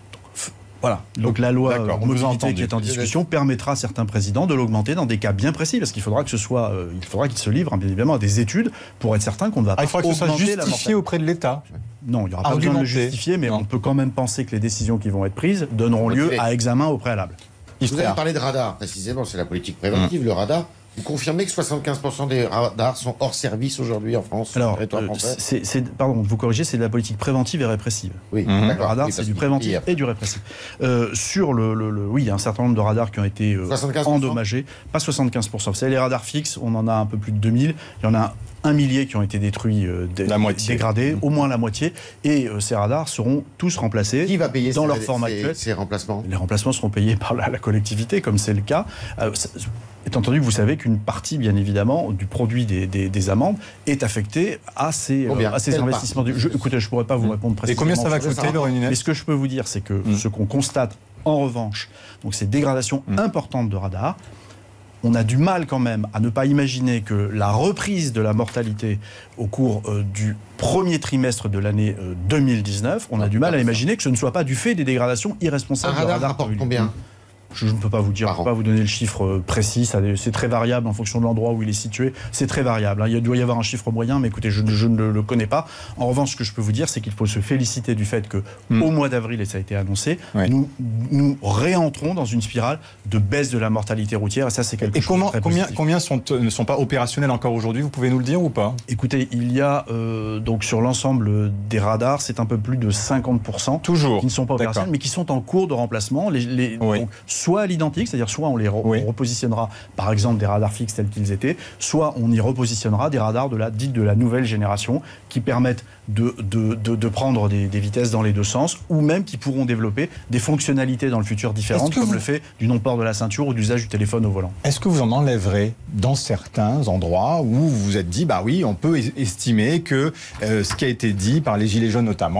S4: Voilà. Donc la loi mobilité qui est en discussion permettra à certains présidents de l'augmenter dans des cas bien précis, parce qu'il faudra qu'il se livre bien évidemment à des études pour être certain qu'on ne va pas augmenter la mortalité.
S3: Il faudra que ce soit justifié auprès de l'État.
S4: Non, il n'y aura pas besoin de le justifier, mais on peut quand même penser que les décisions qui vont être prises donneront lieu à examen au préalable.
S5: Vous avez parlé de radar, précisément, c'est la politique préventive, le radar. Vous confirmez que 75% des radars sont hors service aujourd'hui en France?
S4: Alors, pardon, vous corrigez, c'est de la politique préventive et répressive.
S5: Oui,
S4: le radar, c'est du préventif et du répressif. Sur oui, il y a un certain nombre de radars qui ont été endommagés. Pas 75%. Vous savez, les radars fixes, on en a un peu plus de 2000. Il y en a 1 millier qui ont été détruits, dégradés, au moins la moitié. Et ces radars seront tous remplacés.
S5: Qui va payer
S4: dans leur format actuel?
S5: Ces remplacements?
S4: Les remplacements seront payés par la collectivité, comme c'est le cas. Étant entendu que vous savez qu'une partie, bien évidemment, du produit des amendes est affectée à ces investissements. Écoutez, je ne pourrais pas vous répondre précisément.
S3: Et combien ça va coûter, Laurent Nunez?
S4: Mais ce que je peux vous dire, c'est que ce qu'on constate, en revanche, donc ces dégradations importantes de radars, on a du mal quand même à ne pas imaginer que la reprise de la mortalité au cours du premier trimestre de l'année 2019, on a du mal à imaginer que ce ne soit pas du fait des dégradations irresponsables de radars.
S5: Un radar rapporte combien?
S4: Je ne peux pas vous dire, je ne peux pas vous donner le chiffre précis, c'est très variable en fonction de l'endroit où il est situé, c'est très variable. Il doit y avoir un chiffre moyen, mais écoutez, je ne le connais pas. En revanche, ce que je peux vous dire, c'est qu'il faut se féliciter du fait qu'au mois d'avril, et ça a été annoncé, nous réentrons dans une spirale de baisse de la mortalité routière, et ça c'est quelque chose de très positif.
S3: Combien ne sont pas opérationnels encore aujourd'hui, vous pouvez nous le dire ou pas?
S4: Écoutez, il y a donc sur l'ensemble des radars, c'est un peu plus de 50% qui ne sont pas opérationnels, mais qui sont en cours de remplacement. Donc, soit à l'identique, c'est-à-dire soit on les repositionnera, par exemple, des radars fixes tels qu'ils étaient, soit on y repositionnera des radars de la nouvelle génération qui permettent de prendre des vitesses dans les deux sens, ou même qui pourront développer des fonctionnalités dans le futur différentes, comme le fait du non-port de la ceinture ou d'usage du téléphone au volant.
S3: Est-ce que vous en enlèverez dans certains endroits où vous vous êtes dit, bah oui, on peut estimer que ce qui a été dit par les Gilets jaunes notamment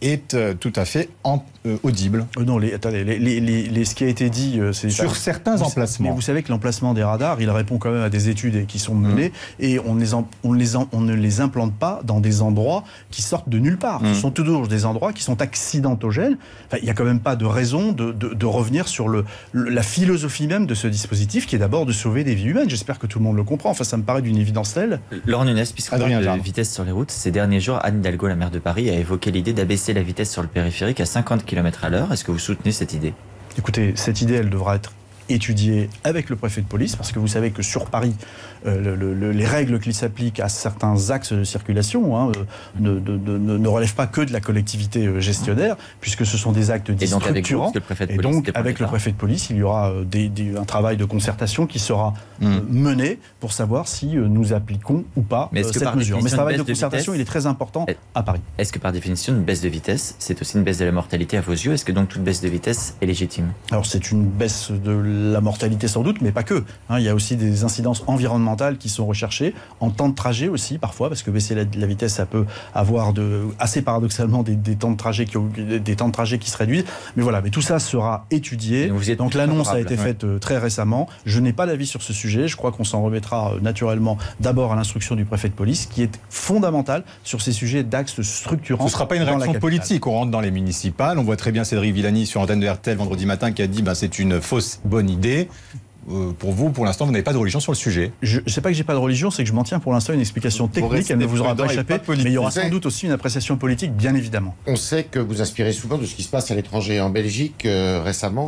S3: est tout à fait audible.
S4: Non, attendez, ce qui a été dit... c'est
S3: sur certains emplacements.
S4: Mais vous savez que l'emplacement des radars, il répond quand même à des études qui sont menées, et on ne les implante pas dans des endroits qui sortent de nulle part. Ce sont toujours des endroits qui sont accidentogènes. Enfin, il n'y a quand même pas de raison de revenir sur la philosophie même de ce dispositif, qui est d'abord de sauver des vies humaines. J'espère que tout le monde le comprend. Enfin, ça me paraît d'une évidence telle.
S6: Laurent Nunez, puisqu'on parle de vitesse sur les routes, ces derniers jours, Anne Hidalgo, la maire de Paris, a évoqué l'idée d'abaisser la vitesse sur le périphérique à 50 km/h. Est-ce que vous soutenez cette idée ?
S4: Écoutez, cette idée, elle devra être étudiée avec le préfet de police, parce que vous savez que sur Paris, les règles qui s'appliquent à certains axes de circulation ne relèvent pas que de la collectivité gestionnaire, puisque ce sont des actes dits structurants. Et donc, avec le préfet de police, il y aura un travail de concertation qui sera mené pour savoir si nous appliquons ou pas cette mesure. Mais ce travail de concertation, il est très important à Paris.
S6: Est-ce que par définition, une baisse de vitesse, c'est aussi une baisse de la mortalité à vos yeux ? Est-ce que donc toute baisse de vitesse est légitime ?
S4: Alors, c'est une baisse de la mortalité sans doute, mais pas que. Il y a aussi des incidences environnementales qui sont recherchées, en temps de trajet aussi parfois, parce que baisser la vitesse, ça peut avoir assez paradoxalement des temps de trajet qui se réduisent. Mais voilà, mais tout ça sera étudié. Donc l'annonce a été faite très récemment. Je n'ai pas d'avis sur ce sujet. Je crois qu'on s'en remettra naturellement d'abord à l'instruction du préfet de police, qui est fondamentale sur ces sujets d'axes structurants.
S3: Ce ne sera pas une réaction politique. On rentre dans les municipales. On voit très bien Cédric Villani sur l'antenne de RTL vendredi matin qui a dit c'est une fausse bonne idée. Pour vous, pour l'instant, vous n'avez pas de religion sur le sujet.
S4: Je ne sais pas que j'ai pas de religion, c'est que je m'en tiens pour l'instant à une explication technique, elle ne vous aura pas échappé, mais il y aura sans doute aussi une appréciation politique, bien évidemment.
S5: On sait que vous inspirez souvent de ce qui se passe à l'étranger. En Belgique, récemment,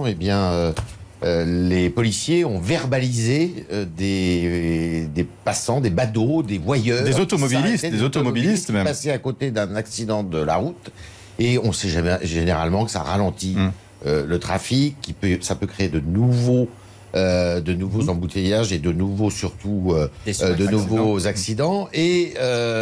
S5: les policiers ont verbalisé des passants, des badauds, des voyeurs.
S3: Des automobilistes même.
S5: Qui passaient à côté d'un accident de la route, et on sait généralement que ça ralentit le trafic, ça peut créer de nouveaux embouteillages et de nouveaux accidents. Et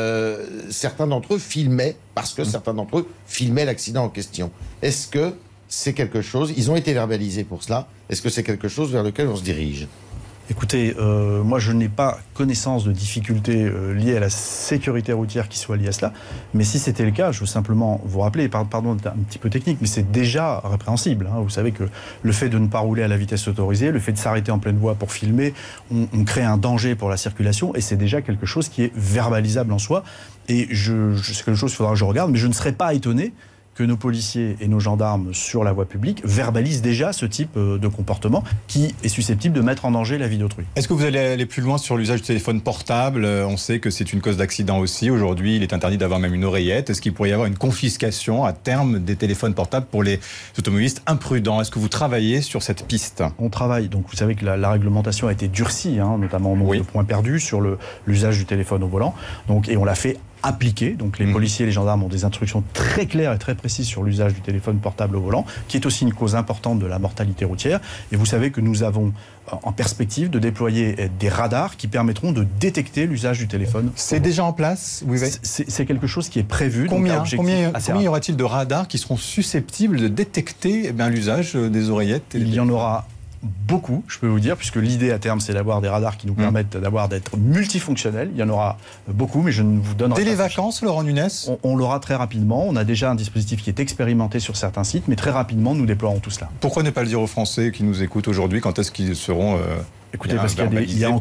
S5: certains d'entre eux filmaient, parce que certains d'entre eux filmaient l'accident en question. Est-ce que c'est quelque chose, ils ont été verbalisés pour cela, est-ce que c'est quelque chose vers lequel on se dirige ?
S4: Écoutez, moi je n'ai pas connaissance de difficultés liées à la sécurité routière qui soient liées à cela, mais si c'était le cas, je veux simplement vous rappeler, pardon, un petit peu technique, mais c'est déjà répréhensible. Vous savez que le fait de ne pas rouler à la vitesse autorisée, le fait de s'arrêter en pleine voie pour filmer, on crée un danger pour la circulation, et c'est déjà quelque chose qui est verbalisable en soi, et c'est quelque chose qu'il faudra que je regarde, mais je ne serais pas étonné que nos policiers et nos gendarmes sur la voie publique verbalisent déjà ce type de comportement qui est susceptible de mettre en danger la vie d'autrui.
S3: Est-ce que vous allez aller plus loin sur l'usage du téléphone portable ? On sait que c'est une cause d'accident aussi. Aujourd'hui, il est interdit d'avoir même une oreillette. Est-ce qu'il pourrait y avoir une confiscation à terme des téléphones portables pour les automobilistes imprudents ? Est-ce que vous travaillez sur cette piste ?
S4: On travaille. Donc vous savez que la réglementation a été durcie, notamment au nombre de points perdus sur l'usage du téléphone au volant. Et on l'a fait appliquer. Donc les policiers et les gendarmes ont des instructions très claires et très précises sur l'usage du téléphone portable au volant, qui est aussi une cause importante de la mortalité routière. Et vous savez que nous avons en perspective de déployer des radars qui permettront de détecter l'usage du téléphone.
S3: C'est déjà en place ? Oui.
S4: C'est quelque chose qui est prévu.
S3: Combien y aura-t-il de radars qui seront susceptibles de détecter l'usage des oreillettes ?
S4: Il y en aura beaucoup, je peux vous dire, puisque l'idée à terme, c'est d'avoir des radars qui nous permettent d'être multifonctionnels. Il y en aura beaucoup, mais je ne vous donnerai pas.
S3: Dès les vacances, Laurent Nunez ?
S4: On l'aura très rapidement. On a déjà un dispositif qui est expérimenté sur certains sites, mais très rapidement, nous déploierons tout cela.
S3: Pourquoi ne pas le dire aux Français qui nous écoutent aujourd'hui ? Quand est-ce qu'ils seront...
S4: Écoutez, parce qu'il y a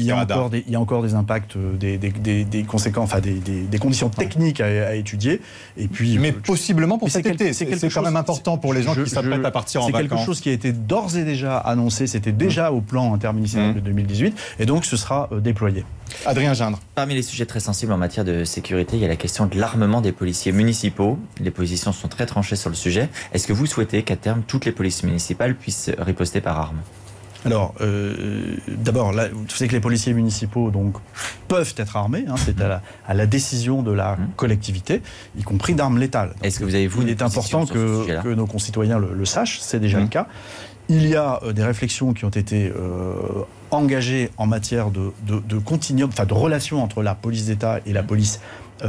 S4: encore des impacts, des conséquences, des conditions techniques à étudier. Et puis,
S3: mais possiblement pour cet été. C'est quand même important pour les gens qui s'apprêtent à partir en vacances.
S4: C'est quelque chose qui a été d'ores et déjà annoncé. C'était déjà au plan interministériel de 2018. Et donc, ce sera déployé.
S3: Adrien Gindre.
S6: Parmi les sujets très sensibles en matière de sécurité, il y a la question de l'armement des policiers municipaux. Les positions sont très tranchées sur le sujet. Est-ce que vous souhaitez qu'à terme, toutes les polices municipales puissent riposter par armes ?
S4: Alors, d'abord, là, vous savez que les policiers municipaux peuvent être armés. C'est à la décision de la collectivité, y compris d'armes létales. Donc,
S6: est-ce que vous avez
S4: il est important que nos concitoyens le sachent. C'est déjà le cas. Il y a des réflexions qui ont été engagées en matière de continuum, de relation entre la police d'État et la police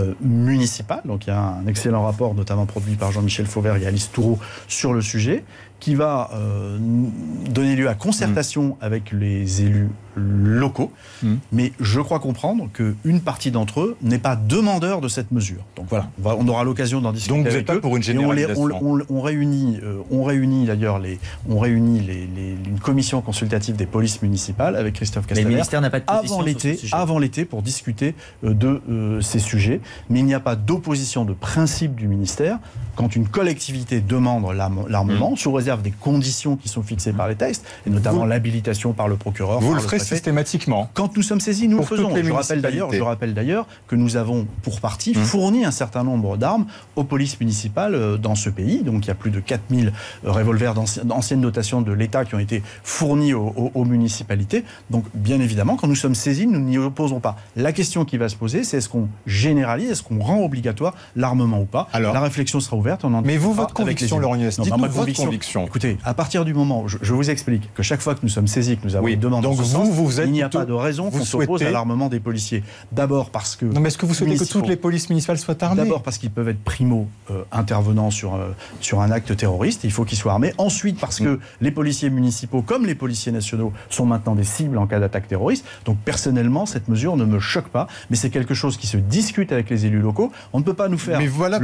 S4: municipale. Donc il y a un excellent rapport, notamment produit par Jean-Michel Fauvert et Alice Toureau, sur le sujet. qui va donner lieu à concertation avec les élus locaux, mais je crois comprendre qu'une partie d'entre eux n'est pas demandeur de cette mesure. Donc voilà, on aura l'occasion d'en discuter.
S3: Donc vous n'êtes pas pour une généralisation.
S4: On réunit une commission consultative des polices municipales avec Christophe Castaner.
S6: Mais le ministère n'a pas de position
S4: avant l'été pour discuter de ces sujets. Mais il n'y a pas d'opposition de principe du ministère quand une collectivité demande l'armement, sous réserve des conditions qui sont fixées par les textes, et notamment l'habilitation par le procureur.
S3: Vous le ferez systématiquement.
S4: Quand nous sommes saisis, nous le faisons. Je rappelle d'ailleurs que nous avons, pour partie, fourni un certain nombre d'armes aux polices municipales dans ce pays. Donc il y a plus de 4000 revolvers d'ancienne dotation de l'État qui ont été fournis aux municipalités. Donc bien évidemment, quand nous sommes saisis, nous n'y opposons pas. La question qui va se poser, c'est est-ce qu'on généralise, est-ce qu'on rend obligatoire l'armement ou pas? La réflexion sera ouverte.
S3: Mais vous, votre conviction, Laurent Nunez, dites-nous votre conviction.
S4: Écoutez, à partir du moment où je vous explique que chaque fois que nous sommes saisis, que nous avons une demande en ce sens, il n'y a pas de raison qu'on s'oppose à l'armement des policiers. D'abord parce que...
S3: Non, mais est-ce que vous souhaitez que toutes les polices municipales soient armées?
S4: D'abord parce qu'ils peuvent être intervenant sur un acte terroriste, il faut qu'ils soient armés. Ensuite parce que les policiers municipaux, comme les policiers nationaux, sont maintenant des cibles en cas d'attaque terroriste. Donc personnellement, cette mesure ne me choque pas, mais c'est quelque chose qui se discute avec les élus locaux. On ne peut pas nous faire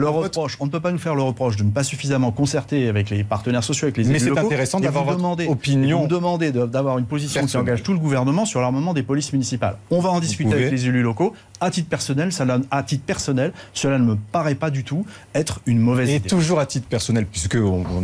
S4: le reproche de ne pas suffisamment concerter avec les partenaires sociaux, avec les élus locaux.
S3: Mais c'est intéressant d'avoir votre opinion.
S4: Vous demandez d'avoir une position qui engage tout le gouvernement sur l'armement des polices municipales. On va en discuter avec les élus locaux. À titre personnel, cela ne me paraît pas du tout être une mauvaise idée.
S3: Et toujours à titre personnel, puisque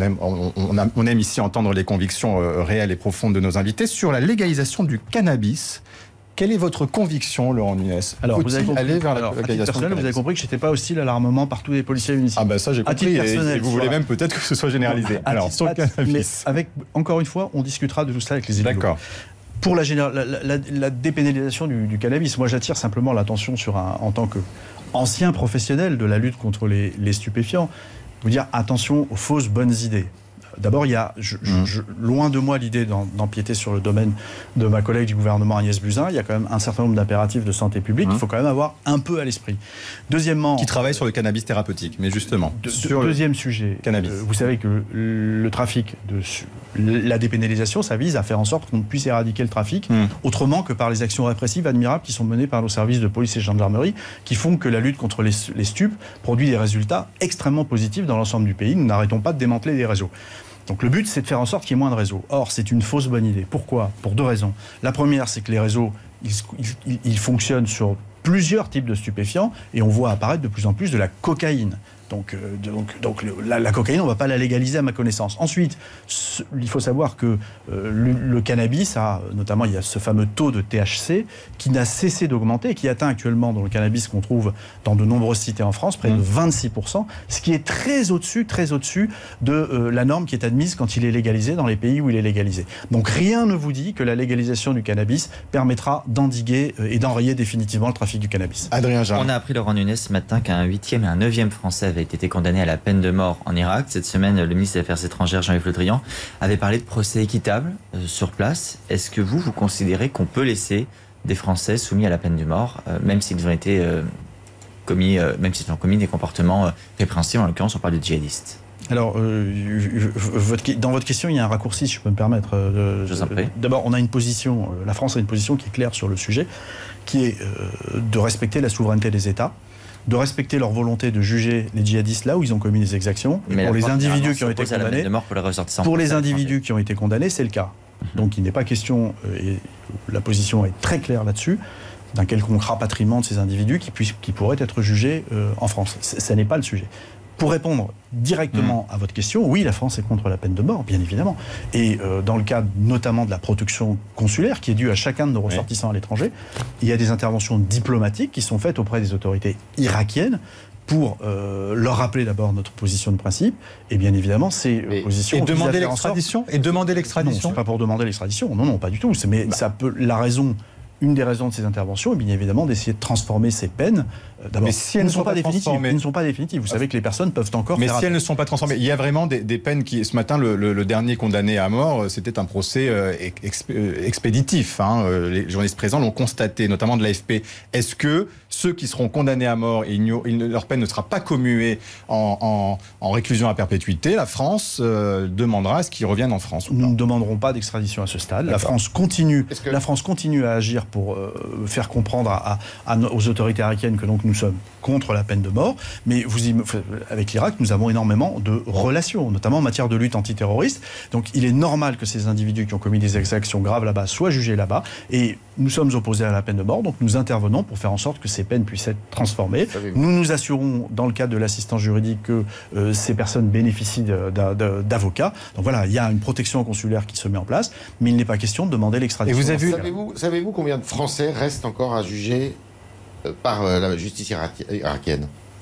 S3: on aime ici entendre les convictions réelles et profondes de nos invités, sur la légalisation du cannabis. Quelle est votre conviction, Laurent Nunez?
S4: Alors, vous avez compris, vous avez compris que je n'étais pas hostile à l'armement par tous les policiers municipaux.
S3: Ah ben ça j'ai compris, et vous voulez même peut-être que ce soit généralisé. Alors, sur le cannabis.
S4: Encore une fois, on discutera de tout ça avec les élus.
S3: D'accord.
S4: Pour la dépénalisation du cannabis, moi j'attire simplement l'attention en tant qu'ancien professionnel de la lutte contre les stupéfiants, vous dire attention aux fausses bonnes idées. D'abord, il y a, loin de moi l'idée d'empiéter sur le domaine de ma collègue du gouvernement Agnès Buzyn. Il y a quand même un certain nombre d'impératifs de santé publique qu'il faut quand même avoir un peu à l'esprit. Deuxièmement...
S3: Qui travaille sur le cannabis thérapeutique, mais justement...
S4: Deuxième sujet, cannabis. Vous savez que le trafic, la dépénalisation, ça vise à faire en sorte qu'on puisse éradiquer le trafic autrement que par les actions répressives admirables qui sont menées par nos services de police et gendarmerie, qui font que la lutte contre les stupes produit des résultats extrêmement positifs dans l'ensemble du pays. Nous n'arrêtons pas de démanteler les réseaux. Donc le but, c'est de faire en sorte qu'il y ait moins de réseaux. Or, c'est une fausse bonne idée. Pourquoi? Pour deux raisons. La première, c'est que les réseaux, ils fonctionnent sur plusieurs types de stupéfiants et on voit apparaître de plus en plus de la cocaïne. Donc la cocaïne, on ne va pas la légaliser à ma connaissance. Ensuite, il faut savoir que le cannabis, notamment il y a ce fameux taux de THC qui n'a cessé d'augmenter et qui atteint actuellement dans le cannabis qu'on trouve dans de nombreuses cités en France, près de 26%, ce qui est très au-dessus de la norme qui est admise quand il est légalisé dans les pays où il est légalisé. Donc rien ne vous dit que la légalisation du cannabis permettra d'endiguer et d'enrayer définitivement le trafic du cannabis.
S3: Adrien Jean.
S6: On a appris, Laurent Nunez, ce matin qu'un 8e et un 9e Français avait été condamné à la peine de mort en Irak. Cette semaine, le ministre des Affaires étrangères, Jean-Yves Le Drian, avait parlé de procès équitables sur place. Est-ce que vous considérez qu'on peut laisser des Français soumis à la peine de mort, même s'ils ont été commis des comportements répréhensibles, en l'occurrence on parle de djihadistes?
S4: Alors, dans votre question, il y a un raccourci, si je peux me permettre.
S6: Je vous en prie.
S4: D'abord, on a une position, la France a une position qui est claire sur le sujet, qui est de respecter la souveraineté des États, de respecter leur volonté de juger les djihadistes là où ils ont commis des exactions. Et pour les individus qui ont été condamnés, c'est le cas. Donc il n'est pas question, et la position est très claire là-dessus, d'un quelconque rapatriement de ces individus qui pourraient être jugés en France. Ça n'est pas le sujet. Pour répondre directement à votre question, oui, la France est contre la peine de mort, bien évidemment. Et dans le cadre notamment de la protection consulaire, qui est due à chacun de nos ressortissants à l'étranger, il y a des interventions diplomatiques qui sont faites auprès des autorités irakiennes pour leur rappeler d'abord notre position de principe, et bien évidemment, ces positions...
S3: Et demander l'extradition ?
S4: Non, c'est pas pour demander l'extradition, non, pas du tout. Mais ça peut... Une des raisons de ces interventions est bien évidemment d'essayer de transformer ces peines D'abord, elles ne sont pas définitives. Vous savez que les personnes peuvent encore
S3: faire... Mais si elles ne sont pas transformées, il y a vraiment des peines qui... Ce matin, le dernier condamné à mort, c'était un procès expéditif. Les journalistes présents l'ont constaté, notamment de l'AFP. Est-ce que ceux qui seront condamnés à mort, et leur peine ne sera pas commuée en réclusion à perpétuité, la France demandera à ce qu'ils reviennent en France?
S4: Nous ne demanderons pas d'extradition à ce stade. La France continue à agir pour faire comprendre aux autorités irakiennes que donc nous sommes contre la peine de mort. Mais avec l'Irak, nous avons énormément de relations, notamment en matière de lutte antiterroriste. Donc il est normal que ces individus qui ont commis des exactions graves là-bas soient jugés là-bas. Et nous sommes opposés à la peine de mort, donc nous intervenons pour faire en sorte que ces peines puissent être transformées. Nous nous assurons, dans le cadre de l'assistance juridique, que ces personnes bénéficient d'avocats. Donc voilà, il y a une protection consulaire qui se met en place, mais il n'est pas question de demander l'extradition.
S5: Et savez-vous combien de Français restent encore à juger par la justice irakienne?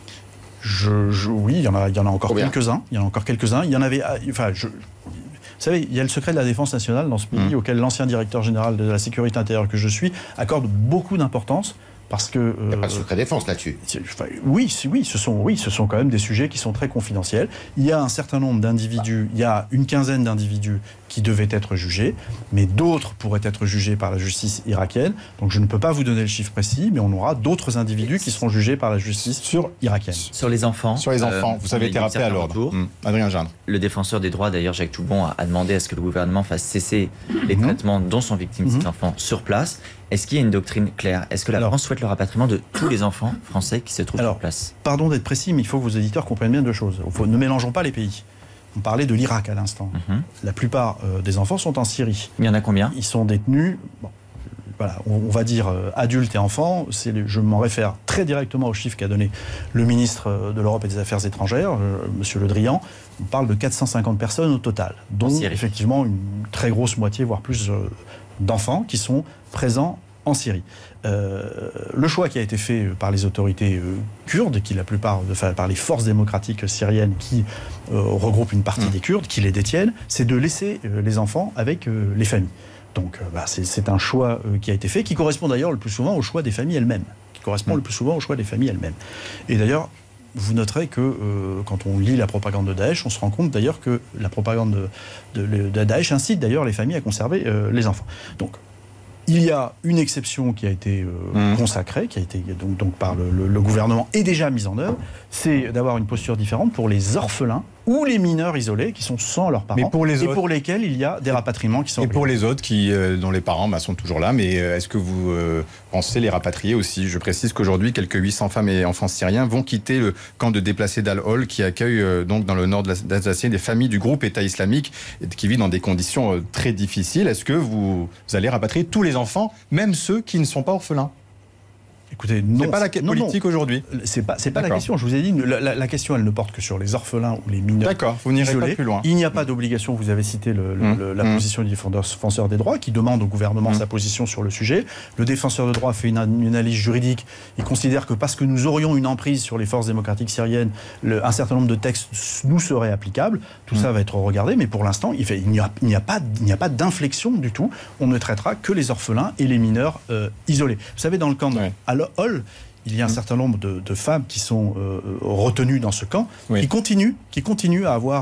S4: Oui, il y en a encore quelques-uns. Il y en avait... Vous savez, il y a le secret de la défense nationale dans ce pays auquel l'ancien directeur général de la sécurité intérieure que je suis accorde beaucoup d'importance. Parce que,
S5: il n'y a pas de secret défense là-dessus.
S4: Oui, ce sont quand même des sujets qui sont très confidentiels. Il y a un certain nombre d'individus, il y a une quinzaine d'individus qui devaient être jugés, mais d'autres pourraient être jugés par la justice irakienne. Donc je ne peux pas vous donner le chiffre précis, mais on aura d'autres individus qui seront jugés par la justice irakienne.
S6: Sur les enfants,
S3: vous avez été rappelé à l'ordre. Adrien Gindre.
S6: Le défenseur des droits, d'ailleurs, Jacques Toubon, a demandé à ce que le gouvernement fasse cesser les traitements dont sont victimes ces enfants sur place. Est-ce qu'il y a une doctrine claire? Est-ce que la France souhaite le rapatriement de tous les enfants français qui se trouvent sur place?
S4: Pardon d'être précis, mais il faut que vos auditeurs comprennent bien deux choses. Ne mélangeons pas les pays. On parlait de l'Irak à l'instant. La plupart des enfants sont en Syrie.
S6: Il y en a combien?
S4: Ils sont détenus... Voilà, on va dire adultes et enfants. Je m'en réfère très directement aux chiffres qu'a donné le ministre de l'Europe et des Affaires étrangères, M. Le Drian. On parle de 450 personnes au total, dont effectivement une très grosse moitié, voire plus, d'enfants qui sont présents en Syrie. Le choix qui a été fait par les autorités kurdes, par les forces démocratiques syriennes qui regroupent une partie des Kurdes, qui les détiennent, c'est de laisser les enfants avec les familles. Donc c'est un choix qui a été fait, qui correspond d'ailleurs le plus souvent au choix des familles elles-mêmes. Et d'ailleurs, vous noterez que quand on lit la propagande de Daesh, on se rend compte d'ailleurs que la propagande de Daesh incite d'ailleurs les familles à conserver les enfants. Donc, il y a une exception qui a été consacrée, qui a été donc par le gouvernement et déjà mise en œuvre, c'est d'avoir une posture différente pour les orphelins ou les mineurs isolés qui sont sans leurs parents, pour lesquels il y a des rapatriements qui sont obligés.
S3: Et pour les autres dont les parents sont toujours là, mais est-ce que vous pensez les rapatrier aussi? Je précise qu'aujourd'hui, quelques 800 femmes et enfants syriens vont quitter le camp de déplacés d'Al-Hol qui accueille donc dans le nord de l'Alsacien des familles du groupe État islamique qui vivent dans des conditions très difficiles. Est-ce que vous allez rapatrier tous les enfants, même ceux qui ne sont pas orphelins?
S4: Écoutez, non.
S3: C'est pas la politique aujourd'hui.
S4: C'est pas la question. Je vous ai dit, la question, elle ne porte que sur les orphelins ou les mineurs.
S3: D'accord, vous n'irez pas plus loin.
S4: Il n'y a pas d'obligation. Vous avez cité la position du défenseur des droits qui demande au gouvernement sa position sur le sujet. Le défenseur des droits fait une analyse juridique. Il considère que parce que nous aurions une emprise sur les forces démocratiques syriennes, un certain nombre de textes nous seraient applicables. Tout ça va être regardé, mais pour l'instant, il n'y a pas d'inflexion du tout. On ne traitera que les orphelins et les mineurs isolés. Vous savez, dans le camp de Al-Hol, il y a un certain nombre de femmes qui sont retenues dans ce camp, qui continuent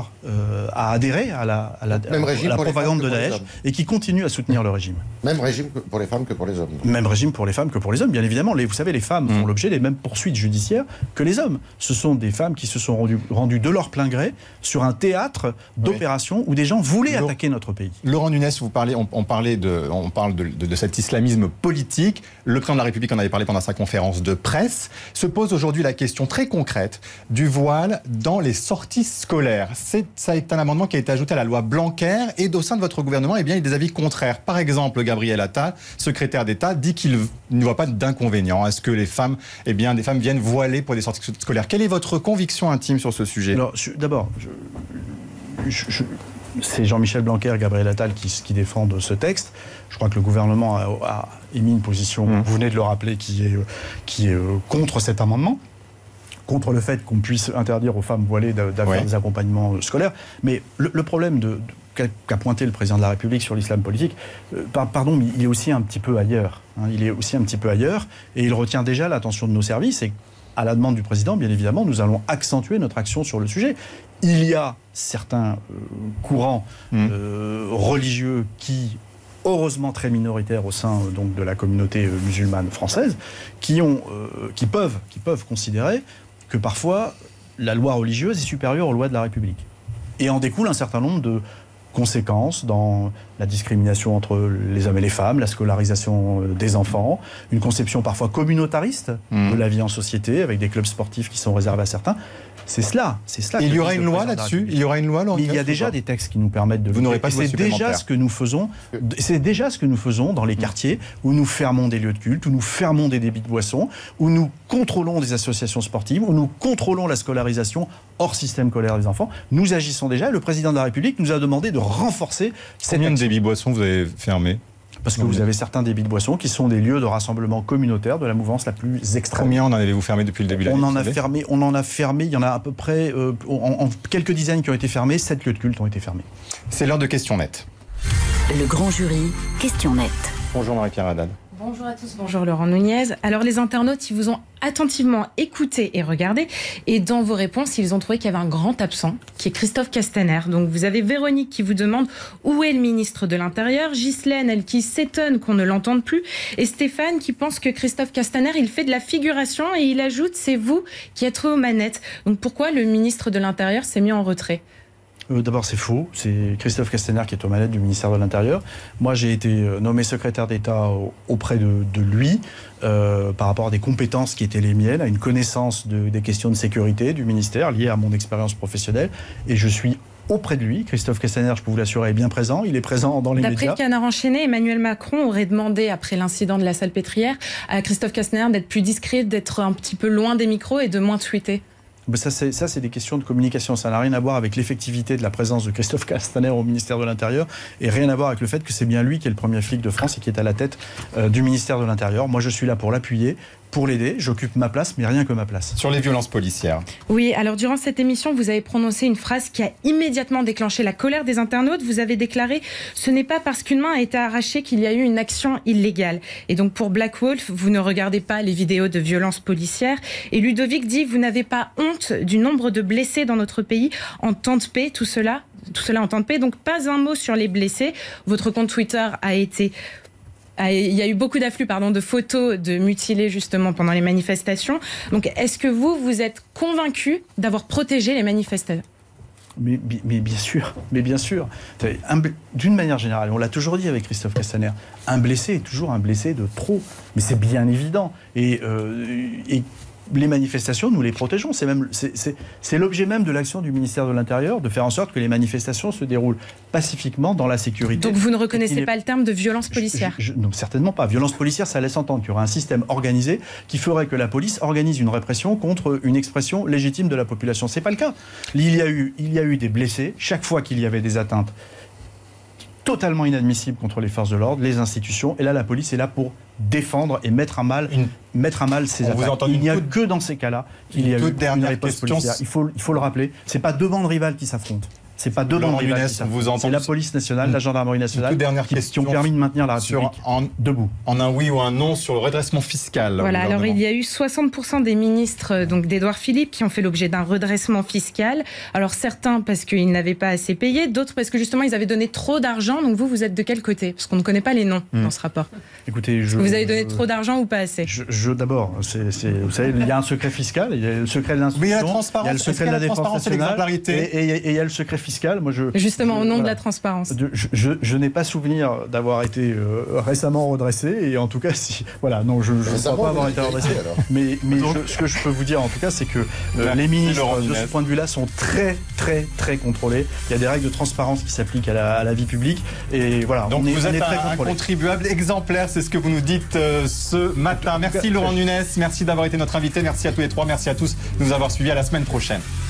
S4: à adhérer à la propagande de Daesh et qui continuent à soutenir le régime.
S5: Même régime pour les femmes que pour les hommes.
S4: Même régime pour les femmes que pour les hommes, bien évidemment. Vous savez, les femmes font l'objet des mêmes poursuites judiciaires que les hommes. Ce sont des femmes qui se sont rendues de leur plein gré sur un théâtre d'opération où des gens voulaient attaquer notre pays.
S3: Laurent Nunez, on parle de cet islamisme politique. Le président de la République en avait parlé pendant sa conférence de presse. Se pose aujourd'hui la question très concrète du voile dans les sorties scolaires. Ça est un amendement qui a été ajouté à la loi Blanquer et au sein de votre gouvernement, il y a des avis contraires. Par exemple, Gabriel Attal, secrétaire d'État, dit qu'il ne voit pas d'inconvénient à ce que des femmes viennent voiler pour des sorties scolaires. Quelle est votre conviction intime sur ce sujet?
S4: Alors, d'abord, c'est Jean-Michel Blanquer et Gabriel Attal qui défendent ce texte. Je crois que le gouvernement a émis une position, vous venez de le rappeler, qui est contre cet amendement, contre le fait qu'on puisse interdire aux femmes voilées d'avoir des accompagnements scolaires. Mais le problème qu'a pointé le président de la République sur l'islam politique, mais il est aussi un petit peu ailleurs. Il est aussi un petit peu ailleurs, et il retient déjà l'attention de nos services. Et à la demande du président, bien évidemment, nous allons accentuer notre action sur le sujet. Il y a certains courants religieux qui, heureusement très minoritaires au sein donc, de la communauté musulmane française, qui peuvent considérer que parfois la loi religieuse est supérieure aux lois de la République. Et en découle un certain nombre de conséquences dans la discrimination entre les hommes et les femmes, la scolarisation des enfants, une conception parfois communautariste de la vie en société, avec des clubs sportifs qui sont réservés à certains. C'est cela.
S3: Et il y aura une loi là-dessus. Il y aura une loi.
S4: Mais il y a déjà des textes qui nous permettent de.
S3: Vous n'aurez pas de loi supplémentaire.
S4: C'est déjà ce que nous faisons dans les quartiers où nous fermons des lieux de culte, où nous fermons des débits de boissons, où nous contrôlons des associations sportives, où nous contrôlons la scolarisation hors système scolaire des enfants. Nous agissons déjà. Et le président de la République nous a demandé de renforcer cette
S3: Combien de débits de boissons vous avez fermés ?
S4: Parce que vous avez certains débits de boissons qui sont des lieux de rassemblement communautaire de la mouvance la plus extrême.
S3: Combien en avez-vous fermé depuis le début de l'année ?
S4: On en a fermé, il y en a à peu près, en quelques dizaines qui ont été fermés, 7 lieux de culte ont été fermés.
S3: C'est l'heure de questions nettes.
S2: Le grand jury, questions nettes.
S3: Bonjour Marie-Pierre Haddad.
S8: Bonjour à tous, bonjour Laurent Nunez. Alors les internautes, ils vous ont attentivement écouté et regardé, et dans vos réponses, ils ont trouvé qu'il y avait un grand absent, qui est Christophe Castaner. Donc vous avez Véronique qui vous demande où est le ministre de l'Intérieur, Ghislaine, elle qui s'étonne qu'on ne l'entende plus, et Stéphane qui pense que Christophe Castaner, il fait de la figuration, et il ajoute, c'est vous qui êtes aux manettes. Donc pourquoi le ministre de l'Intérieur s'est mis en retrait ?
S4: D'abord, c'est faux. C'est Christophe Castaner qui est aux manettes du ministère de l'Intérieur. Moi, j'ai été nommé secrétaire d'État auprès de lui par rapport à des compétences qui étaient les miennes, à une connaissance des questions de sécurité du ministère liées à mon expérience professionnelle. Et je suis auprès de lui. Christophe Castaner, je peux vous l'assurer, est bien présent. Il est présent dans les médias.
S8: D'après le Canard enchaîné, Emmanuel Macron aurait demandé, après l'incident de la Salpêtrière, à Christophe Castaner d'être plus discret, d'être un petit peu loin des micros et de moins tweeter.
S4: Mais ça, c'est des questions de communication. Ça n'a rien à voir avec l'effectivité de la présence de Christophe Castaner au ministère de l'Intérieur et rien à voir avec le fait que c'est bien lui qui est le premier flic de France et qui est à la tête du ministère de l'Intérieur. Moi, je suis là pour l'appuyer, pour l'aider. J'occupe ma place, mais rien que ma place.
S3: Sur les violences policières.
S8: Oui, alors durant cette émission, vous avez prononcé une phrase qui a immédiatement déclenché la colère des internautes. Vous avez déclaré « Ce n'est pas parce qu'une main a été arrachée qu'il y a eu une action illégale ». Et donc pour Black Wolf, vous ne regardez pas les vidéos de violences policières. Et Ludovic dit « Vous n'avez pas honte du nombre de blessés dans notre pays en temps de paix, tout cela en temps de paix ». Donc pas un mot sur les blessés. Votre compte Twitter il y a eu beaucoup d'afflux de photos de mutilés justement pendant les manifestations. Donc est-ce que vous êtes convaincu d'avoir protégé les manifestants ?
S4: Mais bien sûr. D'une manière générale, on l'a toujours dit avec Christophe Castaner, un blessé est toujours un blessé de trop. Mais c'est bien évident. Et les manifestations, nous les protégeons. C'est l'objet même de l'action du ministère de l'Intérieur, de faire en sorte que les manifestations se déroulent pacifiquement dans la sécurité.
S8: Donc vous ne reconnaissez pas le terme de violence policière ?
S4: Non, certainement pas. Violence policière, ça laisse entendre qu'il y aura un système organisé qui ferait que la police organise une répression contre une expression légitime de la population. C'est pas le cas. Il y a eu des blessés chaque fois qu'il y avait des atteintes totalement inadmissibles contre les forces de l'ordre, les institutions. Et là, la police est là pour défendre et mettre à mal ces attaques. Il n'y a que dans ces cas-là qu'il y a eu une réponse policière. Il faut le rappeler. C'est pas deux bandes rivales qui s'affrontent. C'est pas deux bandes rivales qui s'affrontent. C'est la police nationale, la gendarmerie nationale qui ont permis de maintenir la République debout.
S3: En un oui ou un non sur le redressement fiscal.
S8: Voilà, alors il y a eu 60% des ministres d'Édouard Philippe qui ont fait l'objet d'un redressement fiscal. Alors certains parce qu'ils n'avaient pas assez payé, d'autres parce que justement ils avaient donné trop d'argent. Donc vous êtes de quel côté ? Parce qu'on ne connaît pas les noms dans ce rapport.
S4: Écoutez,
S8: vous avez donné trop d'argent ou pas assez ?
S4: D'abord, vous savez, il y a un secret fiscal, il y a le secret de l'instruction, il y a le secret de la défense nationale et il y a le secret fiscal. Moi,
S8: justement, au nom de la transparence.
S4: Je n'ai pas souvenir d'avoir été récemment redressé, et en tout cas, je ne crois pas avoir été redressé. Mais ce que je peux vous dire, en tout cas, c'est que les ministres, de ce point de vue-là, sont très, très, très contrôlés. Il y a des règles de transparence qui s'appliquent à la vie publique, et voilà.
S3: Donc vous êtes un contribuable exemplaire, c'est ce que vous nous dites ce matin. Merci Laurent Nunez, merci d'avoir été notre invité, merci à tous les trois, merci à tous de nous avoir suivis. À la semaine prochaine.